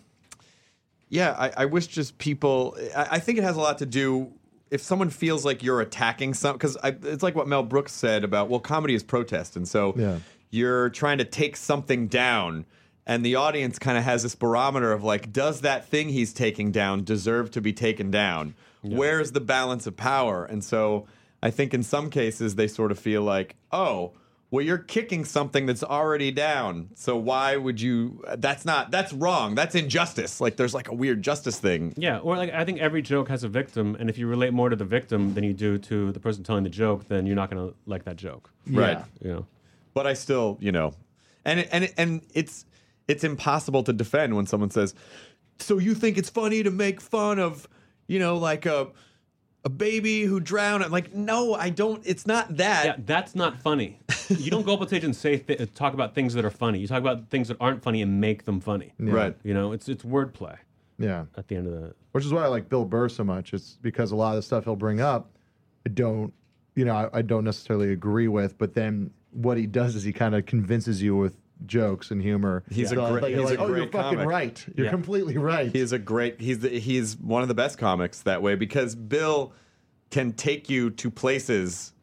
yeah, I, I wish just people. I, I think it has a lot to do. If someone feels like you're attacking some, because it's like what Mel Brooks said about, well, comedy is protest, and so Yeah. you're trying to take something down, and the audience kind of has this barometer of like, does that thing he's taking down deserve to be taken down? Where's the balance of power? And so I think in some cases they sort of feel like, oh, well, you're kicking something that's already down, so why would you? That's not. That's wrong. That's injustice. Like there's like a weird justice thing. Yeah, or like I think every joke has a victim, and if you relate more to the victim than you do to the person telling the joke, then you're not going to like that joke. Right. You know. But I still, you know, and it, and it, and it's it's impossible to defend when someone says, "So you think it's funny to make fun of, you know, like a a baby who drowned?" I'm like, no, I don't. It's not that. Yeah, that's not funny. You don't go up on stage and say th- talk about things that are funny. You talk about things that aren't funny and make them funny. Yeah. Right. You know, it's it's wordplay Yeah. at the end of the. Which is why I like Bill Burr so much. It's because a lot of the stuff he'll bring up, I don't, you know, I, I don't necessarily agree with. But then what he does is he kind of convinces you with jokes and humor. He's a So, great- like, you're he's like, a oh, you're great fucking comic." right. You're Yeah. completely right. He is a great. He's the, he's one of the best comics that way because Bill can take you to places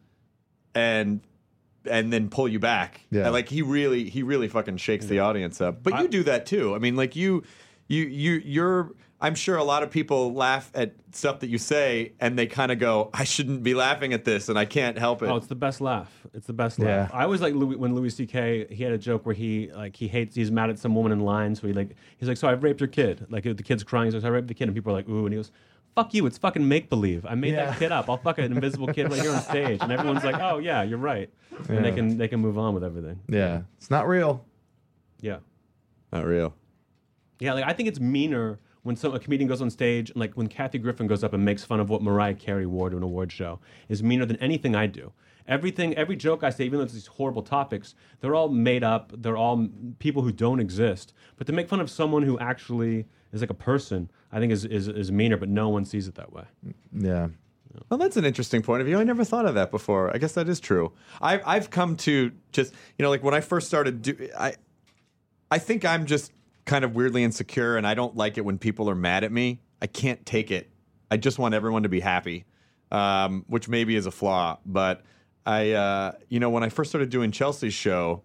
and and then pull you back. Yeah. And, like he really he really fucking shakes the audience up. But I- you do that too. I mean, like you you you you're. I'm sure a lot of people laugh at stuff that you say and they kind of go, I shouldn't be laughing at this and I can't help it. Oh, it's the best laugh. It's the best Yeah. laugh. I always like Louis, when Louis C K he had a joke where he like he hates he's mad at some woman in line, so he like he's like, so I raped your kid. Like the kid's crying, he's like, so I raped the kid, and people are like, ooh, and he goes, fuck you, it's fucking make believe. I made Yeah. that kid up. I'll fuck an invisible kid right here on stage, and everyone's like, oh yeah, you're right, and they Yeah. can they can move on with everything. Yeah. It's not real. Yeah. Not real. Yeah, like I think it's meaner when some a comedian goes on stage, and like when Kathy Griffin goes up and makes fun of what Mariah Carey wore to an award show, is meaner than anything I do. Everything, every joke I say, even though it's these horrible topics, they're all made up. They're all m- people who don't exist. But to make fun of someone who actually is like a person, I think is is, is meaner. But no one sees it that way. Yeah. Well, that's an interesting point of view. I never thought of that before. I guess that is true. I've I've come to just you know like when I first started do I I think I'm just kind of weirdly insecure and I don't like it when people are mad at me. I can't take it. I just want everyone to be happy, um, which maybe is a flaw. But I uh, you know when I first started doing Chelsea's show,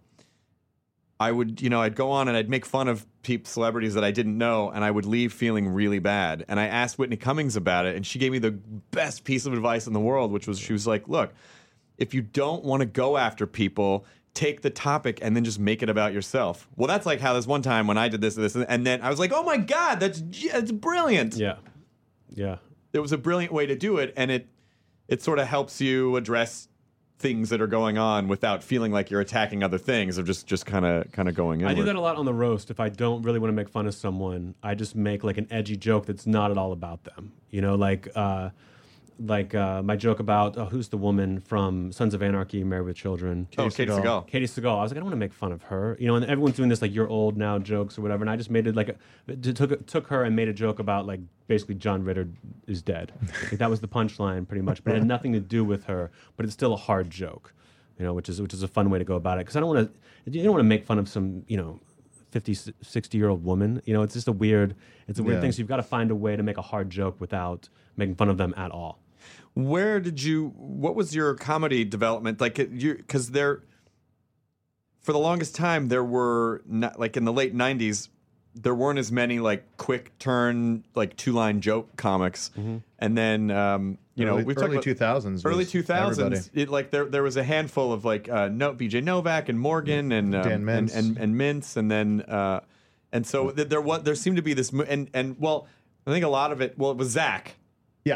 I would you know I'd go on and I'd make fun of peop celebrities that I didn't know, and I would leave feeling really bad. And I asked Whitney Cummings about it, and she gave me the best piece of advice in the world, which was she was like, look, if you don't want to go after people, take the topic and then just make it about yourself. Well, that's like how this one time when I did this and this, and then I was like, oh my God, that's that's brilliant. Yeah, yeah. It was a brilliant way to do it, and it it sort of helps you address things that are going on without feeling like you're attacking other things, of just just kind of kind of going in. I do that a lot on the roast. If I don't really want to make fun of someone, I just make like an edgy joke that's not at all about them. You know, like uh, like uh, my joke about oh, who's the woman from Sons of Anarchy, Married with Children? Oh, Katie Sagal. Katie Sagal. I was like, I don't want to make fun of her. You know, and everyone's doing this like you're old now jokes or whatever, and I just made it like a, took took her and made a joke about like basically John Ritter is dead. Like, that was the punchline pretty much, but it had nothing to do with her. But it's still a hard joke, you know, which is which is a fun way to go about it, because I don't want to you don't want to make fun of some you know fifty, sixty year old woman. You know, it's just a weird it's a weird Yeah. thing. So you've got to find a way to make a hard joke without making fun of them at all. Where did you? What was your comedy development like? You because there, for the longest time, there were not, like in the late nineties, there weren't as many like quick turn like two line joke comics, Mm-hmm. and then um, you Early- know we talked early about two thousands early was two thousands. everybody. It like there there was a handful of like uh, no B J Novak and Morgan and um, Dan Mintz. and, and and Mintz, and then uh, and so th- there was there seemed to be this mo- and and well I think a lot of it well it was Zach. Yeah.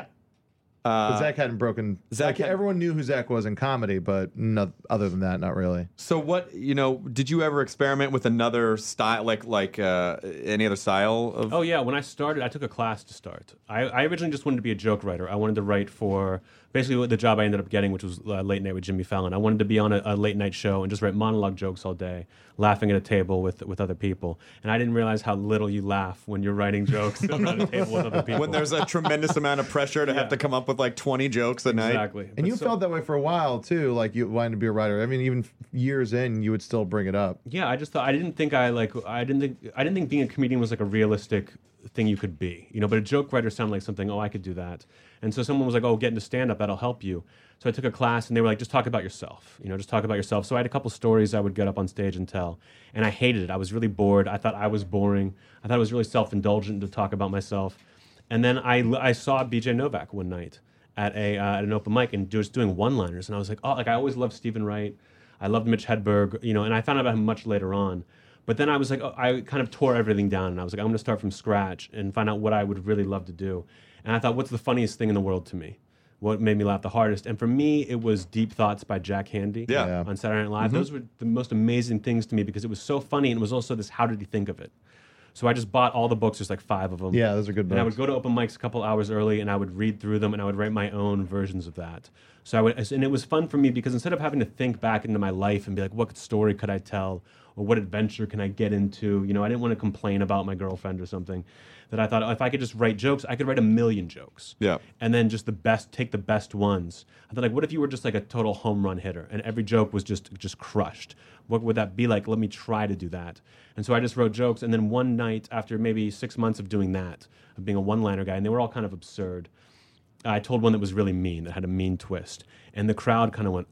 Uh, But Zach hadn't broken. Zach Zach, had- everyone knew who Zach was in comedy, but no, other than that, not really. So what you know? Did you ever experiment with another style, like like uh, any other style of? Oh yeah, when I started, I took a class to start. I, I originally just wanted to be a joke writer. I wanted to write for basically what the job I ended up getting, which was uh, Late Night with Jimmy Fallon. I wanted to be on a, a late night show and just write monologue jokes all day, laughing at a table with with other people. And I didn't realize how little you laugh when you're writing jokes around a table with other people. When there's a tremendous amount of pressure to have to come up with like twenty jokes a night. Exactly. And But you so- felt that way for a while too. Like you wanted to be a writer. I mean, even f- years in, you would still bring it up. Yeah, I just thought I didn't think I like I didn't think I didn't think being a comedian was like a realistic thing you could be, you know. But a joke writer sounded like something. Oh, I could do that. And so someone was like, "Oh, get into stand up. That'll help you." So I took a class, and they were like, "Just talk about yourself. You know, just talk about yourself." So I had a couple stories I would get up on stage and tell, and I hated it. I was really bored. I thought I was boring. I thought it was really self indulgent to talk about myself. And then I I saw B J Novak one night at a uh, at an open mic and just doing one liners, and I was like, "Oh, like I always loved Stephen Wright. I loved Mitch Hedberg, you know." And I found out about him much later on. But then I was like, oh, I kind of tore everything down, and I was like, I'm going to start from scratch and find out what I would really love to do. And I thought, what's the funniest thing in the world to me? What made me laugh the hardest? And for me, it was Deep Thoughts by Jack Handy Yeah. Yeah. on Saturday Night Live. Mm-hmm. Those were the most amazing things to me because it was so funny, and it was also this, how did he think of it? So I just bought all the books. There's like five of them. Yeah, those are good And I would books. go to open mics a couple hours early, and I would read through them, and I would write my own versions of that. So I would, and it was fun for me because instead of having to think back into my life and be like, what story could I tell, or what adventure can I get into? You know, I didn't want to complain about my girlfriend or something. That I thought, oh, if I could just write jokes, I could write a million jokes. Yeah. And then just the best, take the best ones. I thought, like, what if you were just like a total home run hitter, and every joke was just just crushed? What would that be like? Let me try to do that. And so I just wrote jokes, and then one night, after maybe six months of doing that, of being a one-liner guy, and they were all kind of absurd, I told one that was really mean, that had a mean twist. And the crowd kind of went,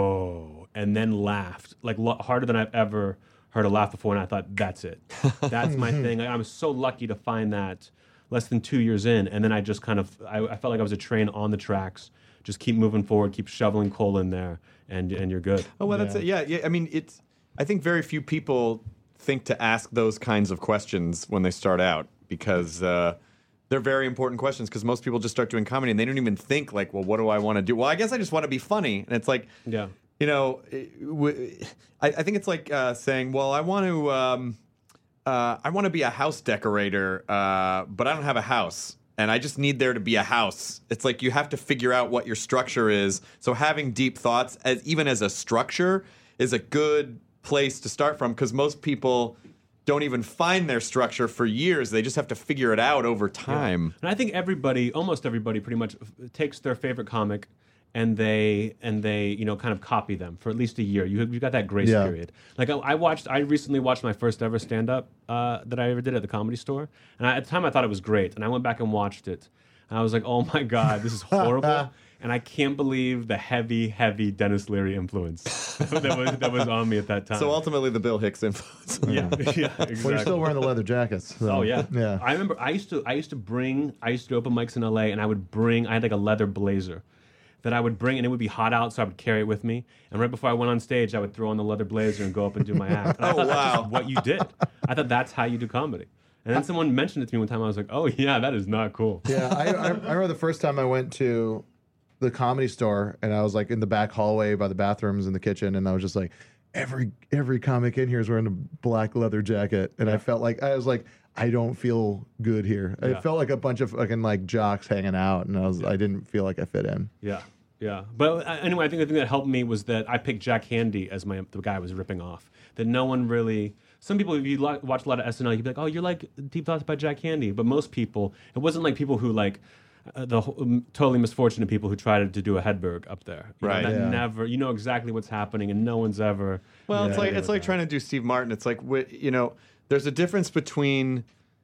oh, and then laughed, like lo- harder than I've ever heard a laugh before. And I thought, that's it. That's my thing. I was so lucky to find that less than two years in. And then I just kind of, I, I felt like I was a train on the tracks. Just keep moving forward, keep shoveling coal in there, and and you're good. Oh well, that's it. Yeah, yeah. I mean, it's. I think very few people think to ask those kinds of questions when they start out because uh, they're very important questions. Because most people just start doing comedy and they don't even think like, well, what do I want to do? Well, I guess I just want to be funny. And it's like, Yeah. you know, it- w- I, I think it's like uh, saying, well, I want to, um, uh, I want to be a house decorator, uh, but I don't have a house. And I just need there to be a house. It's like you have to figure out what your structure is. So having deep thoughts, as even as a structure, is a good place to start from because most people don't even find their structure for years. They just have to figure it out over time. And I think everybody, almost everybody, pretty much f- takes their favorite comic, and they and they you know kind of copy them for at least a year. You you got that grace Yeah. period. Like I, I watched, I recently watched my first ever stand up uh, that I ever did at the Comedy Store, and I, at the time I thought it was great, and I went back and watched it, and I was like, oh my god, this is horrible. And I can't believe the heavy, heavy Dennis Leary influence that was that was on me at that time. So ultimately, the Bill Hicks influence. yeah, yeah, exactly. Well, you're still wearing the leather jackets. so- Oh yeah, yeah. I remember I used to I used to bring I used to do open mics in L A, and I would bring I had like a leather blazer that I would bring, and it would be hot out, so I would carry it with me. And right before I went on stage, I would throw on the leather blazer and go up and do my act. And I Oh, thought that's wow. just what you did. I thought that's how you do comedy. And then someone mentioned it to me one time. I was like, oh yeah, that is not cool. Yeah, I, I, I remember the first time I went to the Comedy Store, and I was like in the back hallway by the bathrooms in the kitchen, and I was just like, every every comic in here is wearing a black leather jacket, and yeah. I felt like I was like, I don't feel good here. Yeah. I felt like a bunch of fucking like jocks hanging out, and I was yeah. I didn't feel like I fit in. Yeah. Yeah, but uh, anyway, I think the thing that helped me was that I picked Jack Handy as my the guy I was ripping off. That no one really. Some people, if you lo- watch a lot of S N L, you'd be like, "Oh, you're like Deep Thoughts by Jack Handy." But most people, it wasn't like people who like uh, the um, totally misfortunate people who tried to do a Hedberg up there. You right. know, that yeah. never. You know exactly what's happening, and no one's ever. Well, it's like it's like that. trying to do Steve Martin. It's like you know, there's a difference between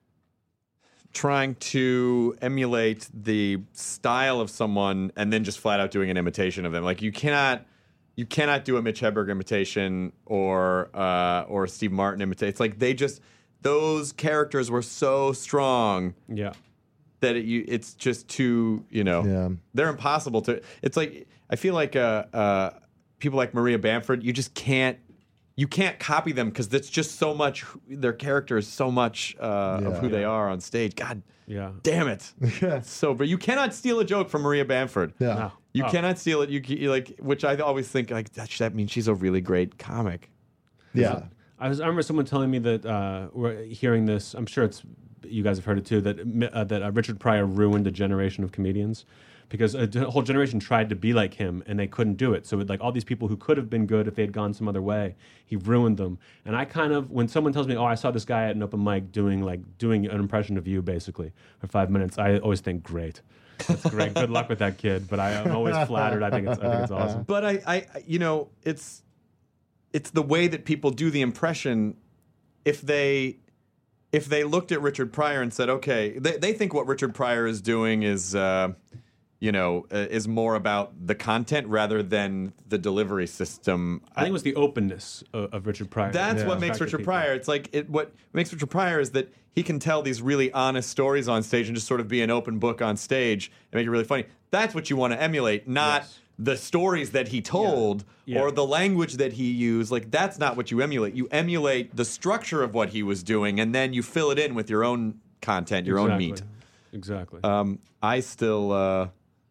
trying to emulate the style of someone and then just flat out doing an imitation of them. Like you cannot, you cannot do a Mitch Hedberg imitation or uh, or a Steve Martin imitation. It's like they just those characters were so strong, yeah, that it, you it's just too you know yeah. they're impossible to. It's like I feel like uh, uh, people like Maria Bamford. You just can't. You can't copy them because that's just so much. Their character is so much uh, yeah. of who yeah. they are on stage. God, yeah, damn it. So, but you cannot steal a joke from Maria Bamford. Yeah, no. you oh. cannot steal it. You, you like, which I always think like that. That means she's a really great comic. Yeah, I was. I remember someone telling me that uh, we're hearing this. I'm sure it's you guys have heard it too. That uh, that uh, Richard Pryor ruined a generation of comedians. Because a whole generation tried to be like him, and they couldn't do it. So, it, like all these people who could have been good if they had gone some other way, he ruined them. And I kind of, when someone tells me, "Oh, I saw this guy at an open mic doing like doing an impression of you, basically for five minutes," I always think, "Great, that's great. Good luck with that kid." But I, I'm always flattered. I think it's, I think it's awesome. But I, I, you know, it's it's the way that people do the impression. If they if they looked at Richard Pryor and said, "Okay," they they think what Richard Pryor is doing is. Uh, you know, uh, is more about the content rather than the delivery system. I think it was the openness of, of Richard Pryor. That's yeah. what makes Richard people. Pryor. It's like it, what makes Richard Pryor is that he can tell these really honest stories on stage and just sort of be an open book on stage and make it really funny. That's what you want to emulate, not yes. the stories that he told yeah. Yeah. or the language that he used. Like, that's not what you emulate. You emulate the structure of what he was doing, and then you fill it in with your own content, your exactly. own meat. Exactly. Um, I still... Uh,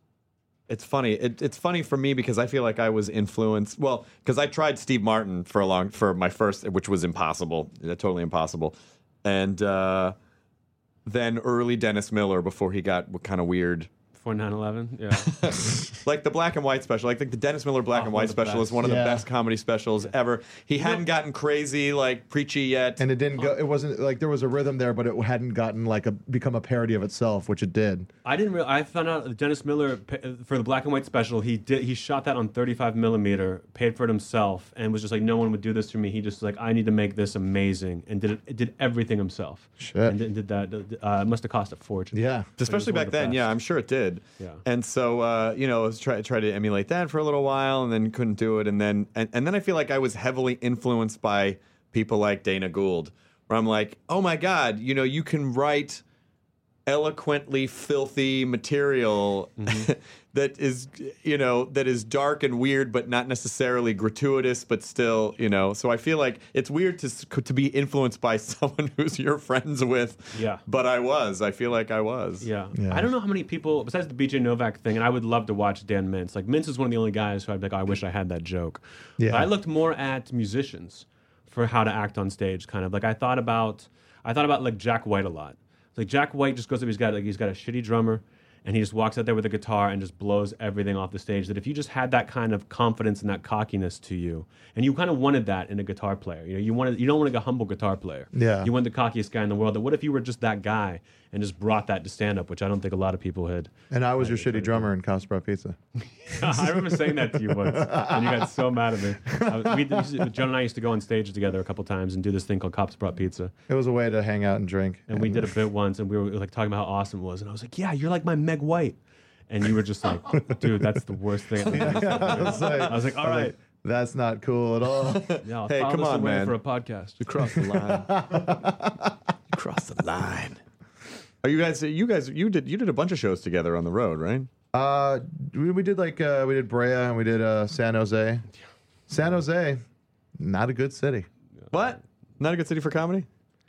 It's funny. It, it's funny for me because I feel like I was influenced. Well, because I tried Steve Martin for a long for my first, which was impossible, totally impossible, and uh, then early Dennis Miller before he got kind of weird. Before nine eleven, yeah. Like the black and white special. Like the, the Dennis Miller black oh, and white special best. is one of yeah. the best comedy specials ever. He you hadn't know, gotten crazy, like preachy yet. And it didn't go, it wasn't, like there was a rhythm there, but it hadn't gotten like a, become a parody of itself, which it did. I didn't real I found out that Dennis Miller, for the black and white special, he did he shot that on thirty-five millimeter, paid for it himself, and was just like, no one would do this for me. He just like, I need to make this amazing, and did it, did everything himself. Shit. And did, did that, uh, it must have cost a fortune. Yeah. Especially back then, yeah, I'm sure it did. Yeah. And so, uh, you know, I was try, try to emulate that for a little while and then couldn't do it. And then and, and then I feel like I was heavily influenced by people like Dana Gould, where I'm like, oh, my God, you know, you can write eloquently filthy material mm-hmm. that is, you know, that is dark and weird, but not necessarily gratuitous, but still, you know. So I feel like it's weird to to be influenced by someone who's you're friends with. Yeah. But I was. I feel like I was. Yeah. yeah. I don't know how many people, besides the B J Novak thing, and I would love to watch Dan Mintz. Like, Mintz is one of the only guys who I'd be like, oh, I wish I had that joke. Yeah. But I looked more at musicians for how to act on stage, kind of. Like, I thought about, I thought about, like, Jack White a lot. Like Jack White just goes up, he's got like he's got a shitty drummer, and he just walks out there with a guitar and just blows everything off the stage. That if you just had that kind of confidence and that cockiness to you, and you kind of wanted that in a guitar player, you know, you wanted you don't want like a humble guitar player. Yeah. You want the cockiest guy in the world. That what if you were just that guy and just brought that to stand up, which I don't think a lot of people had. And I was your shitty drummer in Cops Brought Pizza. I remember saying that to you once, and you got so mad at me. I was, we, John and I used to go on stage together a couple times and do this thing called Cops Brought Pizza. It was a way to hang out and drink. And, and we did a bit once, and we were like talking about how awesome it was, and I was like, "Yeah, you're like my Meg White," and you were just like, "Dude, that's the worst thing." I've ever yeah, I, was like, I was like, "All right." Like, that's not cool at all. Yeah, I'll hey, file come this on, away man! For a podcast, you crossed the line. You crossed the line. Are you guys? You guys, you did. You did a bunch of shows together on the road, right? Uh, we, we did like uh, we did Brea and we did uh, San Jose. San Jose, not a good city. What? Not a good city for comedy?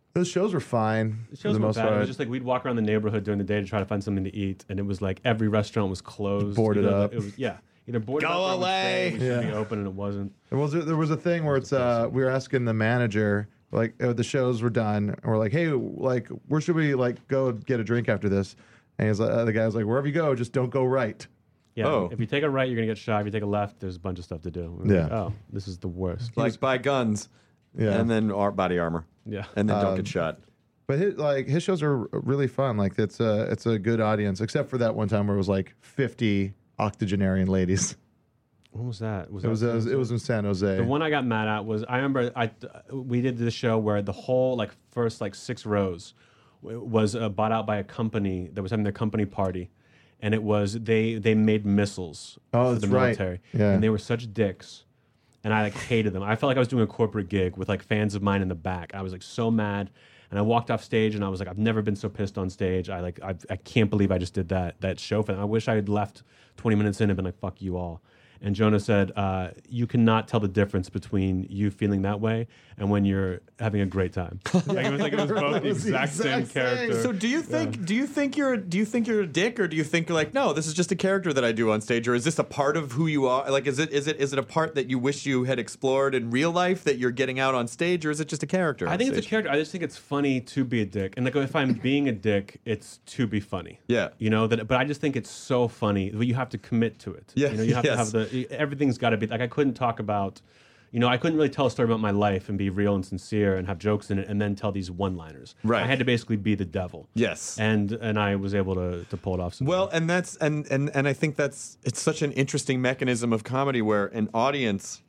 Those shows were fine The for shows the were most bad. It part. was just like we'd walk around the neighborhood during the day to try to find something to eat, and it was like every restaurant was closed. Boarded Either the- up. It was yeah, either boarded Go up or it was away. saying we should be Yeah. open, and it wasn't. There was a, there was a thing where it's uh we were asking the manager like uh, the shows were done and we're like, hey, like where should we like go get a drink after this? And he's like, uh, the guy was like, wherever you go, just don't go right. Yeah, Oh. if you take a right, you're gonna get shot. If you take a left, there's a bunch of stuff to do. We were like, Yeah. oh, this is the worst. Like buy guns, Yeah. and then ar- body armor, Yeah. and then don't Um, get shot. But his, like his shows are really fun. Like it's a it's a good audience, except for that one time where it was like fifty octogenarian ladies. What was that? Was It that was it was, it was in San Jose. The one I got mad at was I remember I we did this show where the whole like first like six rows w- was uh, bought out by a company that was having their company party, and it was they they made missiles Oh, for that's the right. military, Yeah. and they were such dicks, and I like hated them. I felt like I was doing a corporate gig with like fans of mine in the back. I was like so mad, and I walked off stage and I was like, I've never been so pissed on stage. I like I I can't believe I just did that that show for them. I wish I had left twenty minutes in and been like fuck you all. And Jonah said, uh, you cannot tell the difference between you feeling that way and when you're having a great time. Like, it was like it was both It the was the exact, same exact same. character. So do you think do you think you're do you think you're a dick, or do you think you're like, no, this is just a character that I do on stage, or is this a part of who you are? Like, is it is it is it a part that you wish you had explored in real life that you're getting out on stage, or is it just a character? I on think it's a stage? character. I just think it's funny to be a dick. And like if I'm being a dick, it's to be funny. Yeah. You know, that but I just think it's so funny that you have to commit to it. Yeah, You know, you have yes. to have the everything's got to be like I couldn't talk about you know, I couldn't really tell a story about my life and be real and sincere and have jokes in it and then tell these one-liners. Right. I had to basically be the devil. Yes. And and I was able to to pull it off. Somehow. Well, and that's and and and I think that's it's such an interesting mechanism of comedy where an audience,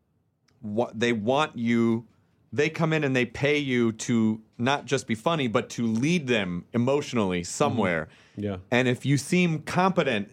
what they want you, they come in and they pay you to not just be funny, but to lead them emotionally somewhere. Yeah. And if you seem competent,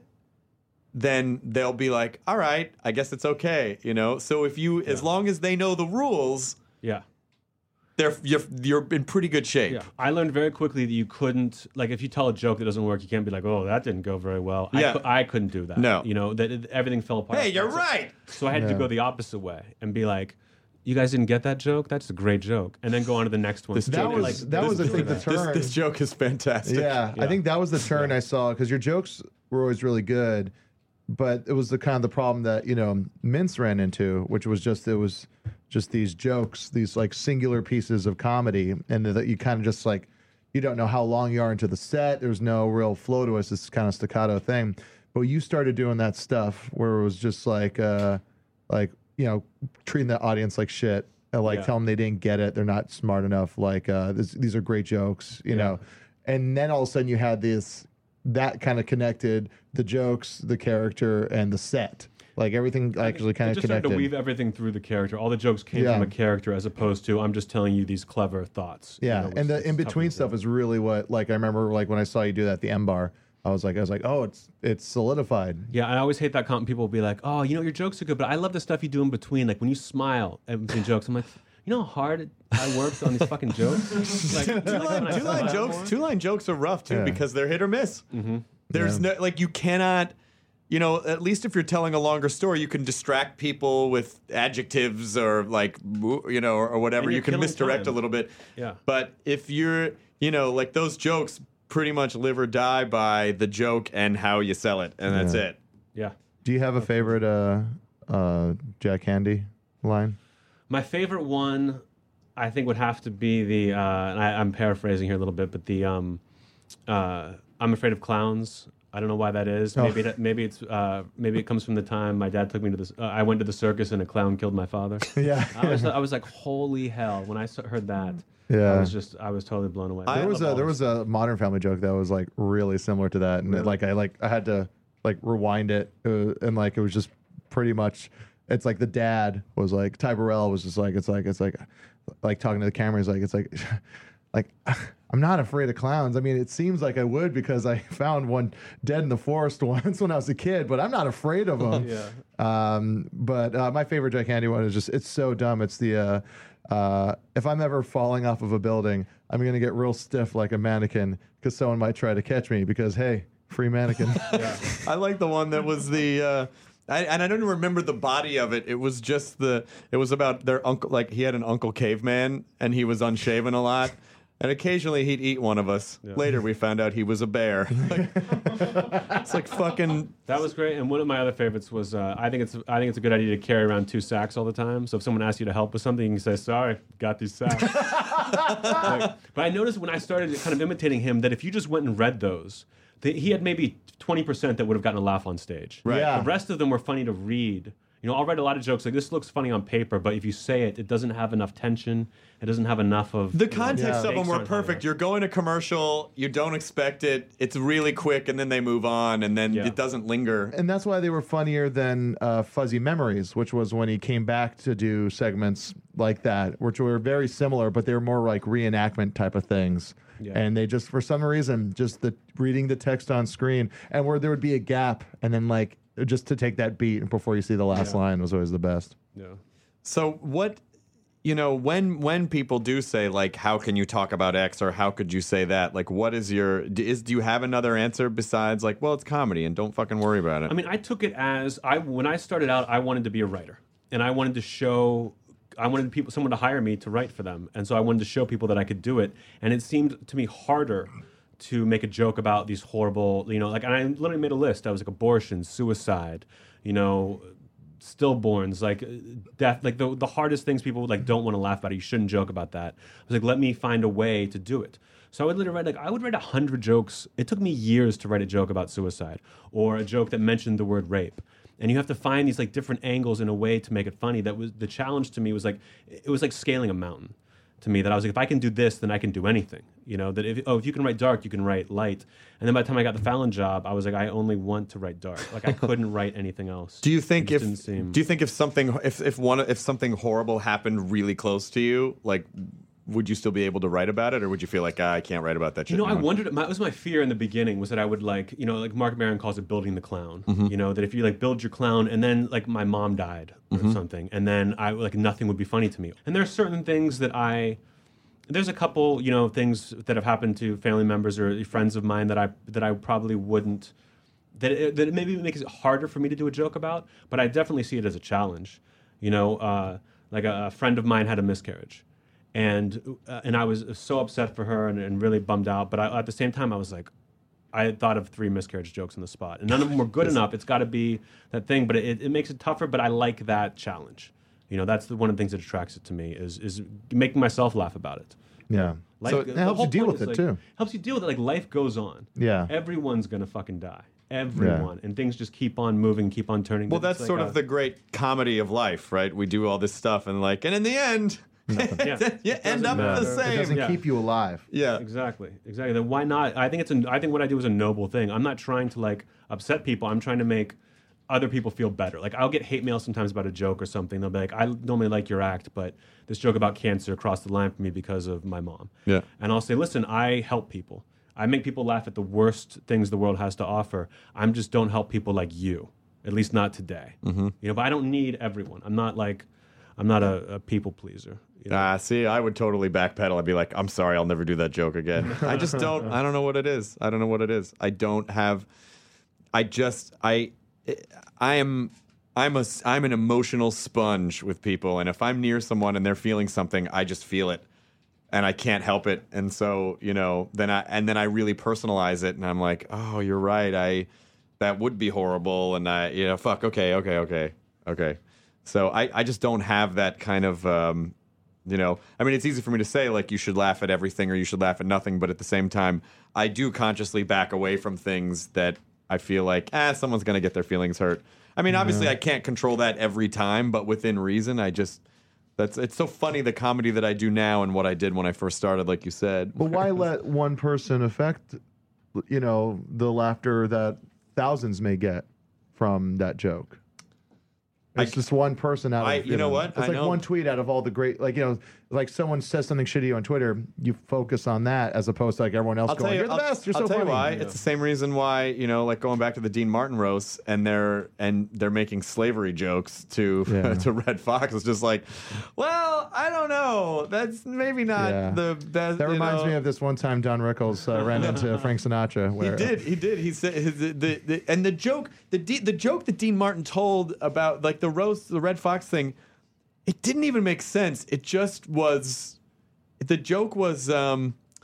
then they'll be like, all right, I guess it's okay, you know. So if you, as long as they know the rules, yeah. they're you're you're in pretty good shape. Yeah, I learned very quickly that you couldn't, like, if you tell a joke that doesn't work, you can't be like, oh, that didn't go very well. I, Yeah. cou- I couldn't do that. No. You know, that it, everything fell apart. Hey, you're So- right. So I had to Yeah. go the opposite way and be like, you guys didn't get that joke? That's a great joke. And then go on to the next one. This That joke was like, that was I think the This, turn. this joke is fantastic. Yeah, I think that was the turn I saw because your jokes were always really good, but it was the kind of the problem that you know Mince ran into, which was just it was just these jokes, these like singular pieces of comedy, and that you kind of just like you don't know how long you are into the set. There's no real flow to us. This kind of staccato thing, but you started doing that stuff where it was just like uh, like you know treating the audience like shit. And like Yeah. tell them they didn't get it, they're not smart enough. Like uh, this, these are great jokes, you know. And then all of a sudden you had this that kind of connected the jokes, the character, and the set. Like everything actually kind I of just started connected. to weave everything through the character. All the jokes came Yeah. from a character as opposed to I'm just telling you these clever thoughts. You yeah, know, it's- and the it's in tough between to do. stuff is really what like I remember like when I saw you do that at the M Bar, I was like I was like oh it's it's solidified. Yeah, I always hate that comment. People will be like, "Oh, you know, your jokes are good, but I love the stuff you do in between. Like when you smile in between jokes." I'm like, you know how hard I worked on these fucking jokes. Like, Two like, when line, I two line smile jokes. more. Two line jokes are rough too Yeah. because they're hit or miss. Mm-hmm. There's Yeah. no like you cannot. You know, at least if you're telling a longer story, you can distract people with adjectives or like, you know, or, or whatever. And You you're can killing misdirect time. a little bit. Yeah. But if you're, you know, like those jokes pretty much live or die by the joke and how you sell it, and that's Yeah. it. Yeah. Do you have a favorite uh, uh, Jack Handy line? My favorite one, I think, would have to be the. Uh, and I, I'm paraphrasing here a little bit, but the. Um, uh, I'm afraid of clowns. I don't know why that is. Oh. Maybe that, maybe it's uh, maybe it comes from the time my dad took me to this. Uh, I went to the circus and a clown killed my father. Yeah. I was I was like, holy hell! When I s- heard that, Yeah. I was just I was totally blown away. There was a there was a Modern Family joke that was like really similar to that, and it, like I like I had to like rewind it, uh, and like it was just pretty much. It's like the dad was like Ty Burrell was just like it's like it's like like talking to the camera. He's like it's like like I'm not afraid of clowns. I mean, it seems like I would because I found one dead in the forest once when I was a kid, but I'm not afraid of them. Yeah. Um, but uh, my favorite Jack Handy one is just it's so dumb. It's the uh, uh, if I'm ever falling off of a building, I'm gonna get real stiff like a mannequin because someone might try to catch me because hey, free mannequin. I like the one that was the. Uh, I, and I don't even remember the body of it. It was just the. It was about their uncle. Like he had an uncle caveman, and he was unshaven a lot. And occasionally he'd eat one of us. Yeah. Later we found out he was a bear. Like, it's like fucking. That was great. And one of my other favorites was uh, I think it's I think it's a good idea to carry around two sacks all the time. So if someone asks you to help with something, you can say, "Sorry, got these sacks." Like, but I noticed when I started kind of imitating him that if you just went and read those, that he had maybe twenty percent that would have gotten a laugh on stage. Right. Yeah. The rest of them were funny to read. You know, I'll write a lot of jokes like this looks funny on paper, but if you say it, it doesn't have enough tension. It doesn't have enough of The you know, context Yeah. of them stakes were aren't high perfect. enough. You're going to commercial, you don't expect it, it's really quick, and then they move on, and then Yeah. it doesn't linger. And that's why they were funnier than uh, Fuzzy Memories, which was when he came back to do segments like that, which were very similar, but they were more like reenactment type of things. Yeah. And they just, for some reason, just the reading the text on screen, and where there would be a gap, and then like just to take that beat before you see the last Yeah. line was always the best. Yeah. So what, you know, when when people do say like, how can you talk about X or how could you say that? Like, what is your d- is do you have another answer besides like, well, it's comedy and don't fucking worry about it? I mean, I took it as I when I started out, I wanted to be a writer, and I wanted to show, I wanted people, someone to hire me to write for them, and so I wanted to show people that I could do it. And it seemed to me harder to make a joke about these horrible, you know, like, and I literally made a list. I was like abortion, suicide, you know, stillborns, like uh, death, like the the hardest things people like don't want to laugh about. You shouldn't joke about that. I was like, let me find a way to do it. So I would literally write like I would write a hundred jokes. It took me years to write a joke about suicide or a joke that mentioned the word rape. And you have to find these like different angles in a way to make it funny. That was the challenge to me. Was like it was like scaling a mountain to me. That I was like, if I can do this, then I can do anything. You know, that if oh if you can write dark, you can write light. And then by the time I got the Fallon job, I was like, I only want to write dark. Like I couldn't write anything else. do you think It if just didn't seem- do you think if something if if one if something horrible happened really close to you, like would you still be able to write about it, or would you feel like ah, I can't write about that shit? You know, I anymore? wondered. My, it was my fear in the beginning was that I would like, you know, like Mark Maron calls it building the clown. You know, that if you like build your clown, and then like my mom died or something, and then I like nothing would be funny to me. And there are certain things that I, there's a couple, you know, things that have happened to family members or friends of mine that I that I probably wouldn't, that it, that it maybe makes it harder for me to do a joke about. But I definitely see it as a challenge. You know, uh, like a, a friend of mine had a miscarriage. And uh, and I was so upset for her and, and really bummed out. But I, at the same time, I was like, I had thought of three miscarriage jokes on the spot. And none of them were good enough. It's got to be that thing. But it, it makes it tougher. But I like that challenge. You know, that's the, one of the things that attracts it to me is is making myself laugh about it. Yeah. Life, So it the helps whole you deal point with is, it, like, too. Helps you deal with it. Like life goes on. Yeah. Everyone's going to fucking die. Everyone. And things just keep on moving, keep on turning. Well, It's that's like sort a- of the great comedy of life, right? We do all this stuff and like, and in the end, Yeah. you It end doesn't up matter. the It same. doesn't Yeah. keep you alive. Yeah. Exactly, exactly. Then why not? I think it's a, I think what I do is a noble thing. I'm not trying to like upset people. I'm trying to make other people feel better. Like I'll get hate mail sometimes about a joke or something. They'll be like, I normally like your act, but this joke about cancer crossed the line for me because of my mom. Yeah. And I'll say, listen, I help people. I make people laugh at the worst things the world has to offer. I'm just don't help people like you, at least not today. Mm-hmm. You know, but I don't need everyone. I'm not like, I'm not a, a people pleaser. You know? Ah, see, I would totally backpedal. I'd be like, I'm sorry, I'll never do that joke again. I just don't, I don't know what it is. I don't know what it is. I don't have, I just, I, I am, I'm a, I'm an emotional sponge with people. And if I'm near someone and they're feeling something, I just feel it. And I can't help it. And so, you know, then I, and then I really personalize it. And I'm like, oh, you're right. I, that would be horrible. And I, you know, fuck, okay, okay, okay, okay. So I, I just don't have that kind of, um, you know, I mean, it's easy for me to say, like, you should laugh at everything or you should laugh at nothing. But at the same time, I do consciously back away from things that I feel like, ah, someone's going to get their feelings hurt. I mean, obviously, I can't control that every time, but within reason, I just, that's, it's so funny, the comedy that I do now and what I did when I first started, like you said. But why let one person affect, you know, the laughter that thousands may get from that joke? It's I- just one person out of, I- you know what? It's I like know. one tweet out of all the great, like, you know, like someone says something shitty on Twitter, you focus on that as opposed to like everyone else I'll going, tell you, you're the I'll, best, you're I'll so tell funny. you why. It's the same reason why, you know, like going back to the Dean Martin roasts, and they're and they're making slavery jokes to Yeah. to Red Fox. It's just like, well, I don't know. That's maybe not Yeah. the best. That you reminds know. me of this one time Don Rickles uh, ran into Frank Sinatra. He Where, did. He did. He said his, the, the, the and the joke the D, the joke that Dean Martin told about like the roast, the Red Fox thing, it didn't even make sense. It just was. The joke was. Um,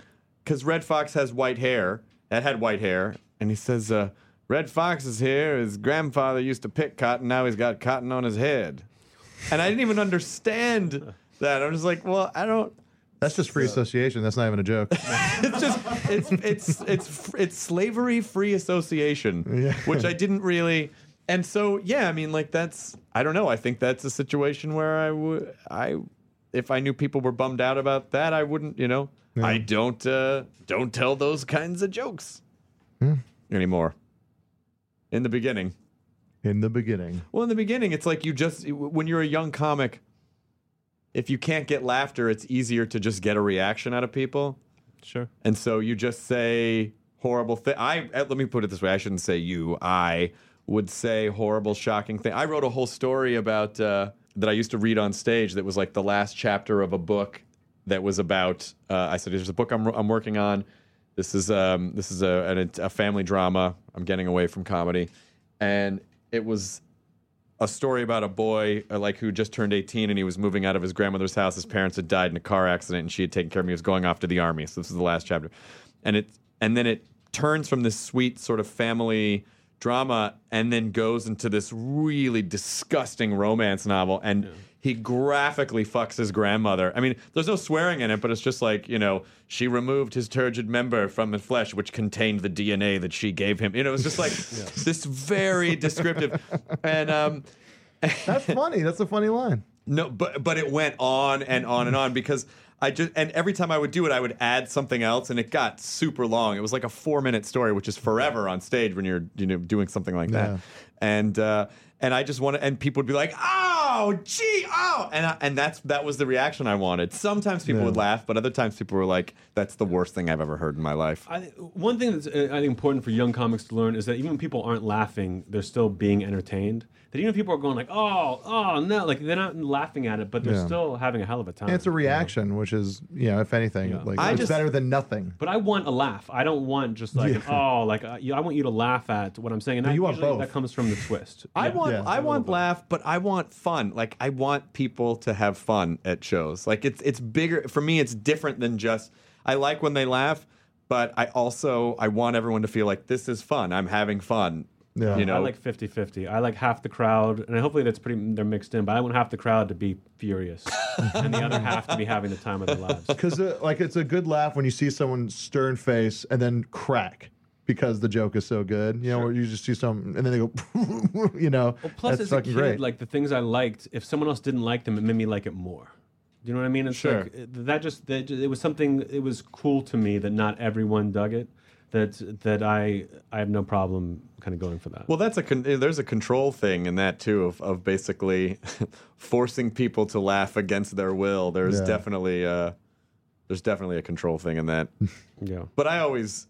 because Red Fox has white hair. That had white hair, and he says, uh, "Red Fox is here. His grandfather used to pick cotton. Now he's got cotton on his head." And I didn't even understand that. I'm just like, well, I don't. That's just free association. That's not even a joke. It's just it's it's it's it's slavery-free association, Yeah. which I didn't really. And so yeah, I mean, like that's I don't know. I think that's a situation where I would I if I knew people were bummed out about that, I wouldn't. You know, Yeah. I don't uh, don't tell those kinds of jokes Hmm. anymore. In the beginning. In the beginning. Well, in the beginning, it's like you just, when you're a young comic, if you can't get laughter, it's easier to just get a reaction out of people. Sure. And so you just say horrible thing. I let me put it this way. I shouldn't say you. I would say horrible, shocking thing. I wrote a whole story about uh, that I used to read on stage that was like the last chapter of a book that was about, uh, I said, there's a book I'm, I'm working on. This is um, this is a, a, a family drama. I'm getting away from comedy. And it was a story about a boy uh, like who just turned eighteen and he was moving out of his grandmother's house. His parents had died in a car accident and she had taken care of him. He was going off to the army. So this is the last chapter. And it and then it turns from this sweet sort of family drama and then goes into this really disgusting romance novel. And yeah. he graphically fucks his grandmother. I mean, there's no swearing in it, but it's just like, you know, she removed his turgid member from the flesh, which contained the D N A that she gave him. You know, it was just like yeah. this very descriptive. And um, that's funny. That's a funny line. No, but but it went on and on and on because I just and every time I would do it, I would add something else, and it got super long. It was like a four minute story, which is forever on stage when you're you know doing something like that. Yeah. And uh, and I just wanted, and people would be like, "Oh, gee, oh," and I, and that's that was the reaction I wanted. Sometimes people Yeah. would laugh, but other times people were like, "That's the worst thing I've ever heard in my life." I, one thing that's uh, I think important for young comics to learn is that even when people aren't laughing, they're still being entertained. That even if people are going like, "Oh, oh no," like they're not laughing at it, but they're Yeah. still having a hell of a time. And it's a reaction, which is, you know, if anything, Yeah. like I it's just- better than nothing. But I want a laugh. I don't want just like, an, oh, like uh, you, I want you to laugh at what I'm saying. And No, that, you want usually both. that comes from the twist. I Yeah. want Yeah, I a want little bit. laugh, but I want fun. Like I want people to have fun at shows. Like it's it's bigger for me. It's different than just. I like when they laugh, but I also I want everyone to feel like this is fun. I'm having fun. Yeah. You know, I like fifty-fifty. I like half the crowd, and hopefully that's pretty. They're mixed in, but I want half the crowd to be furious, and the other half to be having the time of their lives. Because uh, like it's a good laugh when you see someone stern face and then crack because the joke is so good. You know, where you just see some and then they go, you know, Well, plus that's as a fucking kid, great. like the things I liked, if someone else didn't like them, it made me like it more. Do you know what I mean? It's Sure. like, it- that just that, ju- it was something. It was cool to me that not everyone dug it. That that I I have no problem kind of going for that. Well, that's a con- there's a control thing in that too of of basically forcing people to laugh against their will. There's Yeah. definitely uh, there's definitely a control thing in that. yeah. But I always,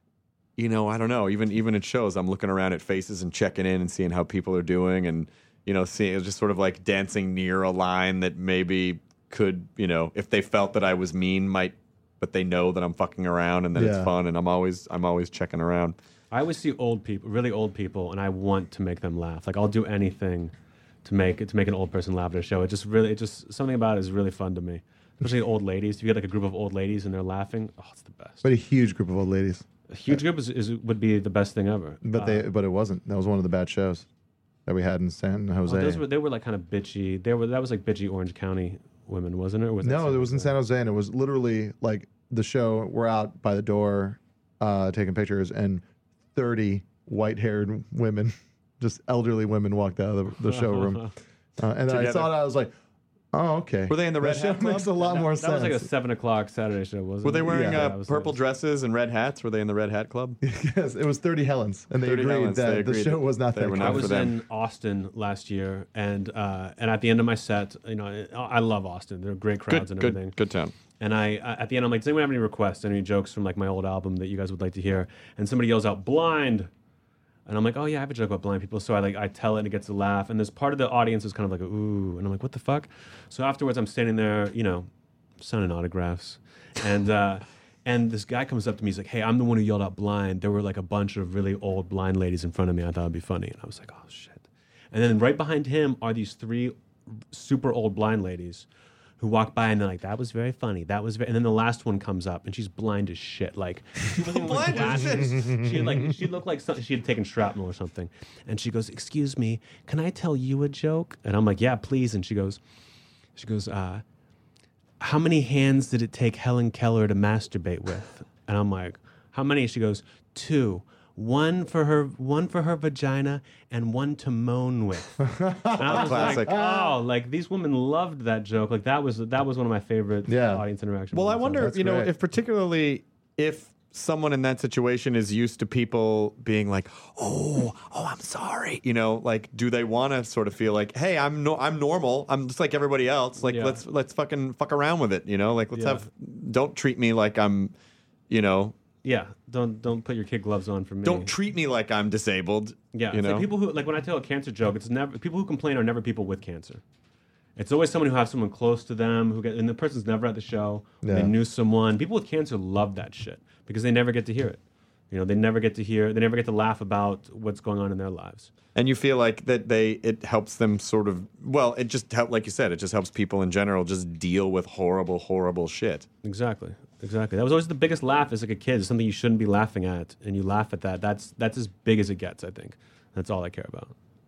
you know, I don't know. Even even at shows, I'm looking around at faces and checking in and seeing how people are doing, and you know, seeing it's just sort of like dancing near a line that maybe could, you know, if they felt that I was mean, might, but they know that I'm fucking around and that Yeah. it's fun, and I'm always I'm always checking around. I always see old people, really old people, and I want to make them laugh. Like I'll do anything to make to make an old person laugh at a show. It just really, it just something about it is really fun to me. Especially old ladies. If you get like a group of old ladies and they're laughing, oh, it's the best. But a huge group of old ladies. A huge group is, is would be the best thing ever. But Uh, they, but it wasn't. That was one of the bad shows that we had in San Jose. oh, those were they were like kind of bitchy. They were that was like bitchy Orange County women, wasn't it? Or was that no, San it was in Jose? San Jose, and it was literally like the show. We're out by the door, uh, taking pictures, and thirty white-haired women, just elderly women, walked out of the, the showroom. Uh, and then I Together. saw it. I was like, "Oh, okay." Were they in the That Red show Hat Club? makes a lot That, more that sense. was like a seven o'clock Saturday show, wasn't it? Were they wearing Yeah, uh, that was- purple that was- dresses and red hats? Were they in the Red Hat Club? Yes, it was thirty Helens, and they thirty agreed Helens, that they the agreed show was not they that were good. not I for was them. in Austin last year, and uh, and at the end of my set, you know, I, I love Austin. They're great crowds Good, and good, everything. good town. And I, uh, at the end, I'm like, does anyone have any requests, any jokes from like my old album that you guys would like to hear? And somebody yells out, "Blind!" And I'm like, oh yeah, I have a joke about blind people. So I like, I tell it and it gets a laugh. And this part of the audience is kind of like, ooh. And I'm like, what the fuck? So afterwards, I'm standing there, you know, signing autographs. And uh, and this guy comes up to me. He's like, hey, I'm the one who yelled out blind. There were like a bunch of really old blind ladies in front of me. I thought it'd be funny. And I was like, oh shit. And then right behind him are these three super old blind ladies who walk by and they're like, "That was very funny. That was very." And then the last one comes up and she's blind as shit. Like she wasn't even Blind as glasses. She had like she looked like some, she had taken shrapnel or something. And she goes, "Excuse me, can I tell you a joke?" And I'm like, "Yeah, please." And she goes, she goes, uh, "How many hands did it take Helen Keller to masturbate with?" And I'm like, "How many?" She goes, "Two. One for her, one for her vagina, and one to moan with." And I was Classic. like, "Oh, like these women loved that joke. Like that was that was one of my favorite Yeah. audience interactions." Well, I So- wonder, That's you know, great. if particularly if someone in that situation is used to people being like, "Oh, oh, I'm sorry," you know, like, do they want to sort of feel like, "Hey, I'm no, I'm normal. I'm just like everybody else. Like, Yeah. let's let's fucking fuck around with it, you know? Like, let's Yeah. have, don't treat me like I'm, you know, Yeah, don't don't put your kid gloves on for me. don't treat me like I'm disabled." Yeah, you it's know. like people who like when I tell a cancer joke, it's never people who complain are never people with cancer. It's always someone who has someone close to them who get, and the person's never at the show. Yeah. They knew someone. People with cancer love that shit because they never get to hear it. You know, they never get to hear. They never get to laugh about what's going on in their lives. And you feel like that they it helps them sort of, well, it just help like you said, it just helps people in general just deal with horrible, horrible shit. Exactly, exactly. That was always the biggest laugh as like a kid. It's something you shouldn't be laughing at, and you laugh at that. That's that's as big as it gets. I think that's all I care about.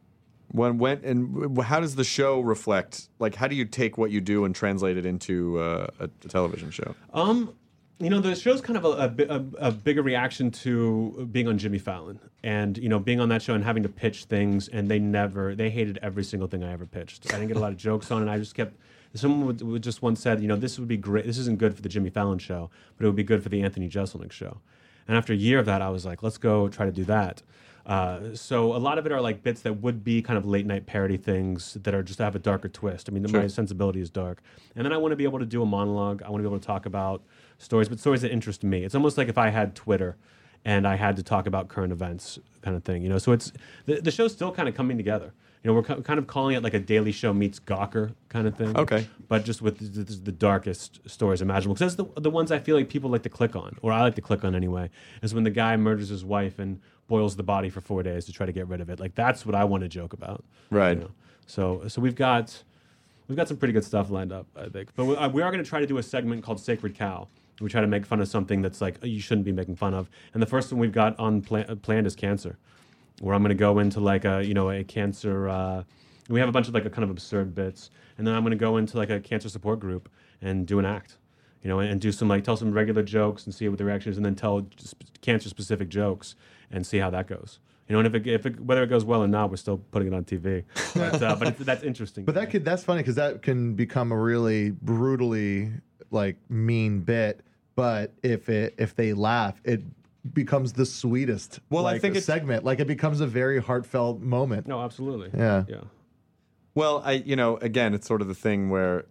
When when and w- how does the show reflect? Like, how do you take what you do and translate it into uh, a, a television show? Um, you know, the show's kind of a, a, bi- a, a bigger reaction to being on Jimmy Fallon and, you know, being on that show and having to pitch things. And they never, they hated every single thing I ever pitched. I didn't get a lot of jokes on it. I just kept, someone would, would just once said, you know, this would be great. This isn't good for the Jimmy Fallon show, but it would be good for the Anthony Jeselnik show. And after a year of that, I was like, let's go try to do that. Uh, so a lot of it are like bits that would be kind of late night parody things that are just have a darker twist. I mean, Sure. my sensibility is dark. And then I want to be able to do a monologue. I want to be able to talk about stories, but stories that interest me. It's almost like if I had Twitter and I had to talk about current events kind of thing, you know? So it's, the, the show's still kind of coming together. You know, we're ki- kind of calling it like a Daily Show meets Gawker kind of thing. Okay. But just with the, the, the darkest stories imaginable. Because that's the, the ones I feel like people like to click on, or I like to click on anyway, is when the guy murders his wife and boils the body for four days to try to get rid of it. Like, that's what I want to joke about. Right. You know? So so we've got we've got some pretty good stuff lined up, I think. But we, uh, we are going to try to do a segment called Sacred Cow. We try to make fun of something that's like, oh, you shouldn't be making fun of. And the first one we've got on plan- planned is cancer, where I'm going to go into like a, you know, a cancer, uh, we have a bunch of like a kind of absurd bits. And then I'm going to go into like a cancer support group and do an act, you know, and, and do some like, tell some regular jokes and see what the reaction is, and then tell sp- cancer specific jokes and see how that goes. You know, and if it, if it, whether it goes well or not, we're still putting it on T V. But, uh, but it, that's interesting. But that could that's funny because that can become a really brutally like mean bit. But if it if they laugh, it becomes the sweetest. Well, I like, think it's- segment. Like it becomes a very heartfelt moment. No, absolutely. Yeah. Yeah. Well, I, you know, again, it's sort of the thing where,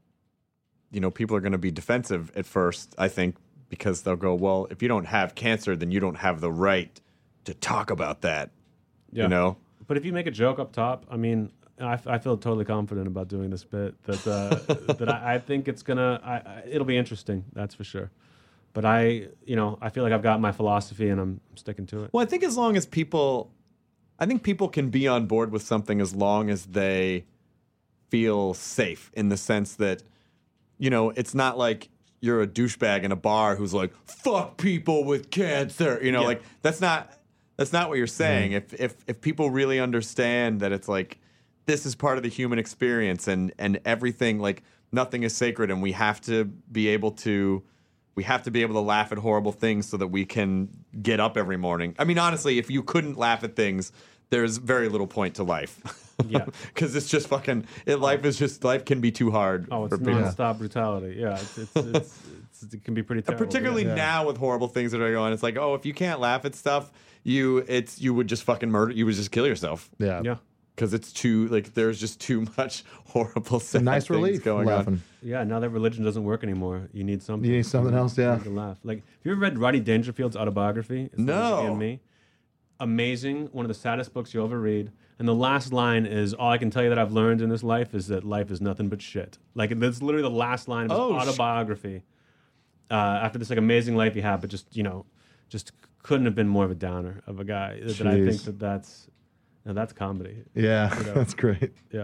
you know, people are going to be defensive at first, I think, because they'll go, well, if you don't have cancer, then you don't have the right to talk about that. Yeah. You know? But if you make a joke up top, I mean, I, f- I feel totally confident about doing this bit. That uh, that I, I think it's gonna, I, I, it'll be interesting. That's for sure. But I, you know, I feel like I've got my philosophy and I'm sticking to it. Well, I think as long as people, I think people can be on board with something as long as they feel safe in the sense that, you know, it's not like you're a douchebag in a bar who's like, fuck people with cancer. You know, Yeah. like that's not, that's not what you're saying. If, if, if people really understand that it's like, this is part of the human experience and, and everything, like nothing is sacred and we have to be able to, we have to be able to laugh at horrible things so that we can get up every morning. I mean, honestly, if you couldn't laugh at things, there's very little point to life. Yeah. Because it's just fucking, it, life is just, life can be too hard. Oh, it's for people. nonstop brutality. Yeah, it's, it's, it's, it's, it can be pretty And terrible. particularly yeah. now with horrible things that are going on, it's like, oh, if you can't laugh at stuff, you, it's, you would just fucking murder, you would just kill yourself. Yeah. Yeah. Because it's too, like, there's just too much horrible It's a sad nice things relief going laughing. on. Yeah, now that religion doesn't work anymore, you need something. You need something else, yeah. You need to laugh. Like, have you ever read Rodney Dangerfield's autobiography? It's No. Me and Me. Amazing, one of the saddest books you'll ever read. And the last line is, all I can tell you that I've learned in this life is that life is nothing but shit. Like, that's literally the last line of his Oh, sh- autobiography. Uh, after this, like, amazing life he had, but just, you know, just couldn't have been more of a downer of a guy. That I think Jeez. that that's, you know, that's comedy. Yeah, You know? that's great. Yeah.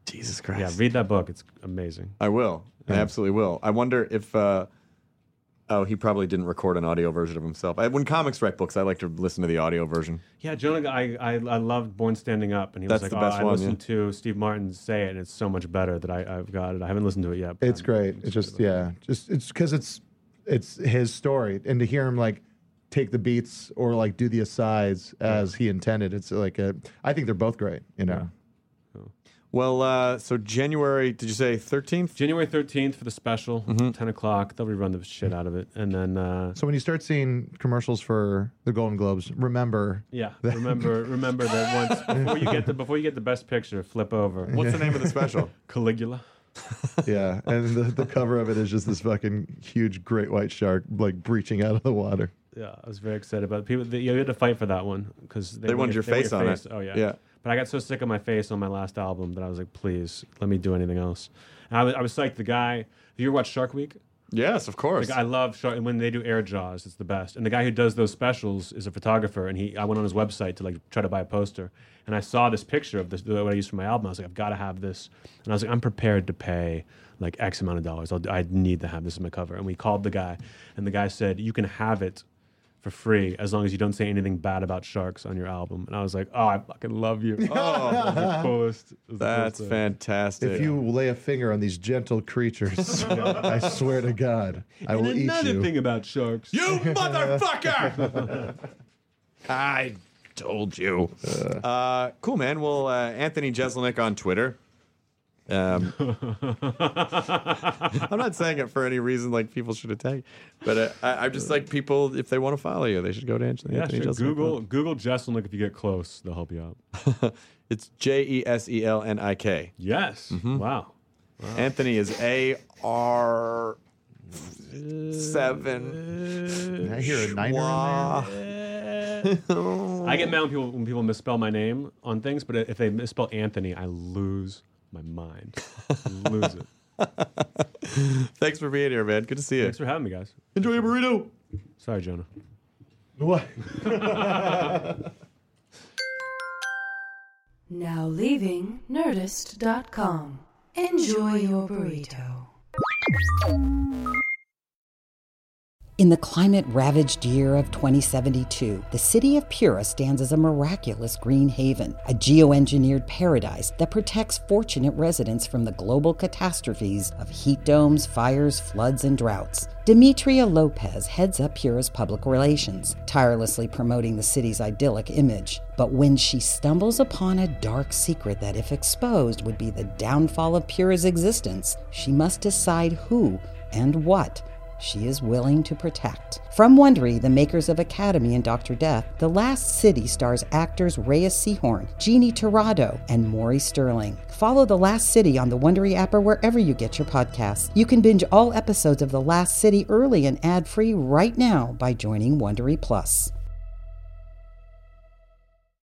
Jesus Christ. Yeah, read that book. It's amazing. I will. I Yeah. absolutely will. I wonder if. Uh, oh, he probably didn't record an audio version of himself. I, when comics write books, I like to listen to the audio version. Yeah, Jonah, I, I, I loved Born Standing Up, and he That's was the like, oh, best I one, listened to Steve Martin say it, and it's so much better that I, I've got it. I haven't listened to it yet. but It's I'm- great. I'm It's just excited about yeah, just it's because it's it's his story, and to hear him like take the beats or like do the asides as he intended, it's like a. I think they're both great. You know. Well, uh, so January, did you say thirteenth? January thirteenth for the special, Mm-hmm. ten o'clock. They'll rerun the shit out of it. And then, uh, So when you start seeing commercials for the Golden Globes, remember. yeah, remember remember that once, before you get the, before you get the best picture, flip over. What's the name of the special? Caligula. Yeah, and the, the cover of it is just this fucking huge great white shark like breaching out of the water. Yeah, I was very excited about it. People. They, you had to fight for that one because They wanted your face on it. Oh yeah. Yeah. But I got so sick of my face on my last album that I was like, please let me do anything else. And I was I was psyched. The guy. Have you ever watched Shark Week? Yes, of course. Like, I love Shark. And when they do Air Jaws, it's the best. And the guy who does those specials is a photographer. And he, I went on his website to like try to buy a poster. And I saw this picture of this, what I used for my album. I was like, I've got to have this. And I was like, I'm prepared to pay like X amount of dollars. I'll, I need to have this in my cover. And we called the guy, and the guy said, you can have it for free as long as you don't say anything bad about sharks on your album. And I was like, oh, I fucking love you. Oh, that's the coolest. That's, That's the coolest fantastic. If you lay a finger on these gentle creatures, I swear to God, I will and eat another you. thing about sharks. You motherfucker! I told you. Uh, cool, man. Well, uh, Anthony Jeselnik on Twitter. Um, I'm not saying it for any reason like people should attack, but uh, I, I'm just like people, if they want to follow you, they should go to Anthony, Yeah, Anthony sure. Jeselnik. Google Google Jeselnik if you get close. They'll help you out. It's J E S E L N I K. Yes. Mhm. Wow. Anthony is A R seven. I hear a niner in there. I get mad when people when people misspell my name on things, but if they misspell Anthony, I lose my mind. I lose it. Thanks for being here, man. Good to see you. Thanks for having me, guys. Enjoy your burrito. Sorry, Jonah. What? Now leaving Nerdist dot com. Enjoy your burrito. In the climate-ravaged year of twenty seventy-two, the city of Pura stands as a miraculous green haven, a geoengineered paradise that protects fortunate residents from the global catastrophes of heat domes, fires, floods, and droughts. Demetria Lopez heads up Pura's public relations, tirelessly promoting the city's idyllic image. But when she stumbles upon a dark secret that, if exposed, would be the downfall of Pura's existence, she must decide who and what she is willing to protect. From Wondery, the makers of Academy and Doctor Death, The Last City stars actors Reyes Sehorn, Jeannie Torrado, and Maury Sterling. Follow The Last City on the Wondery app or wherever you get your podcasts. You can binge all episodes of The Last City early and ad-free right now by joining Wondery Plus.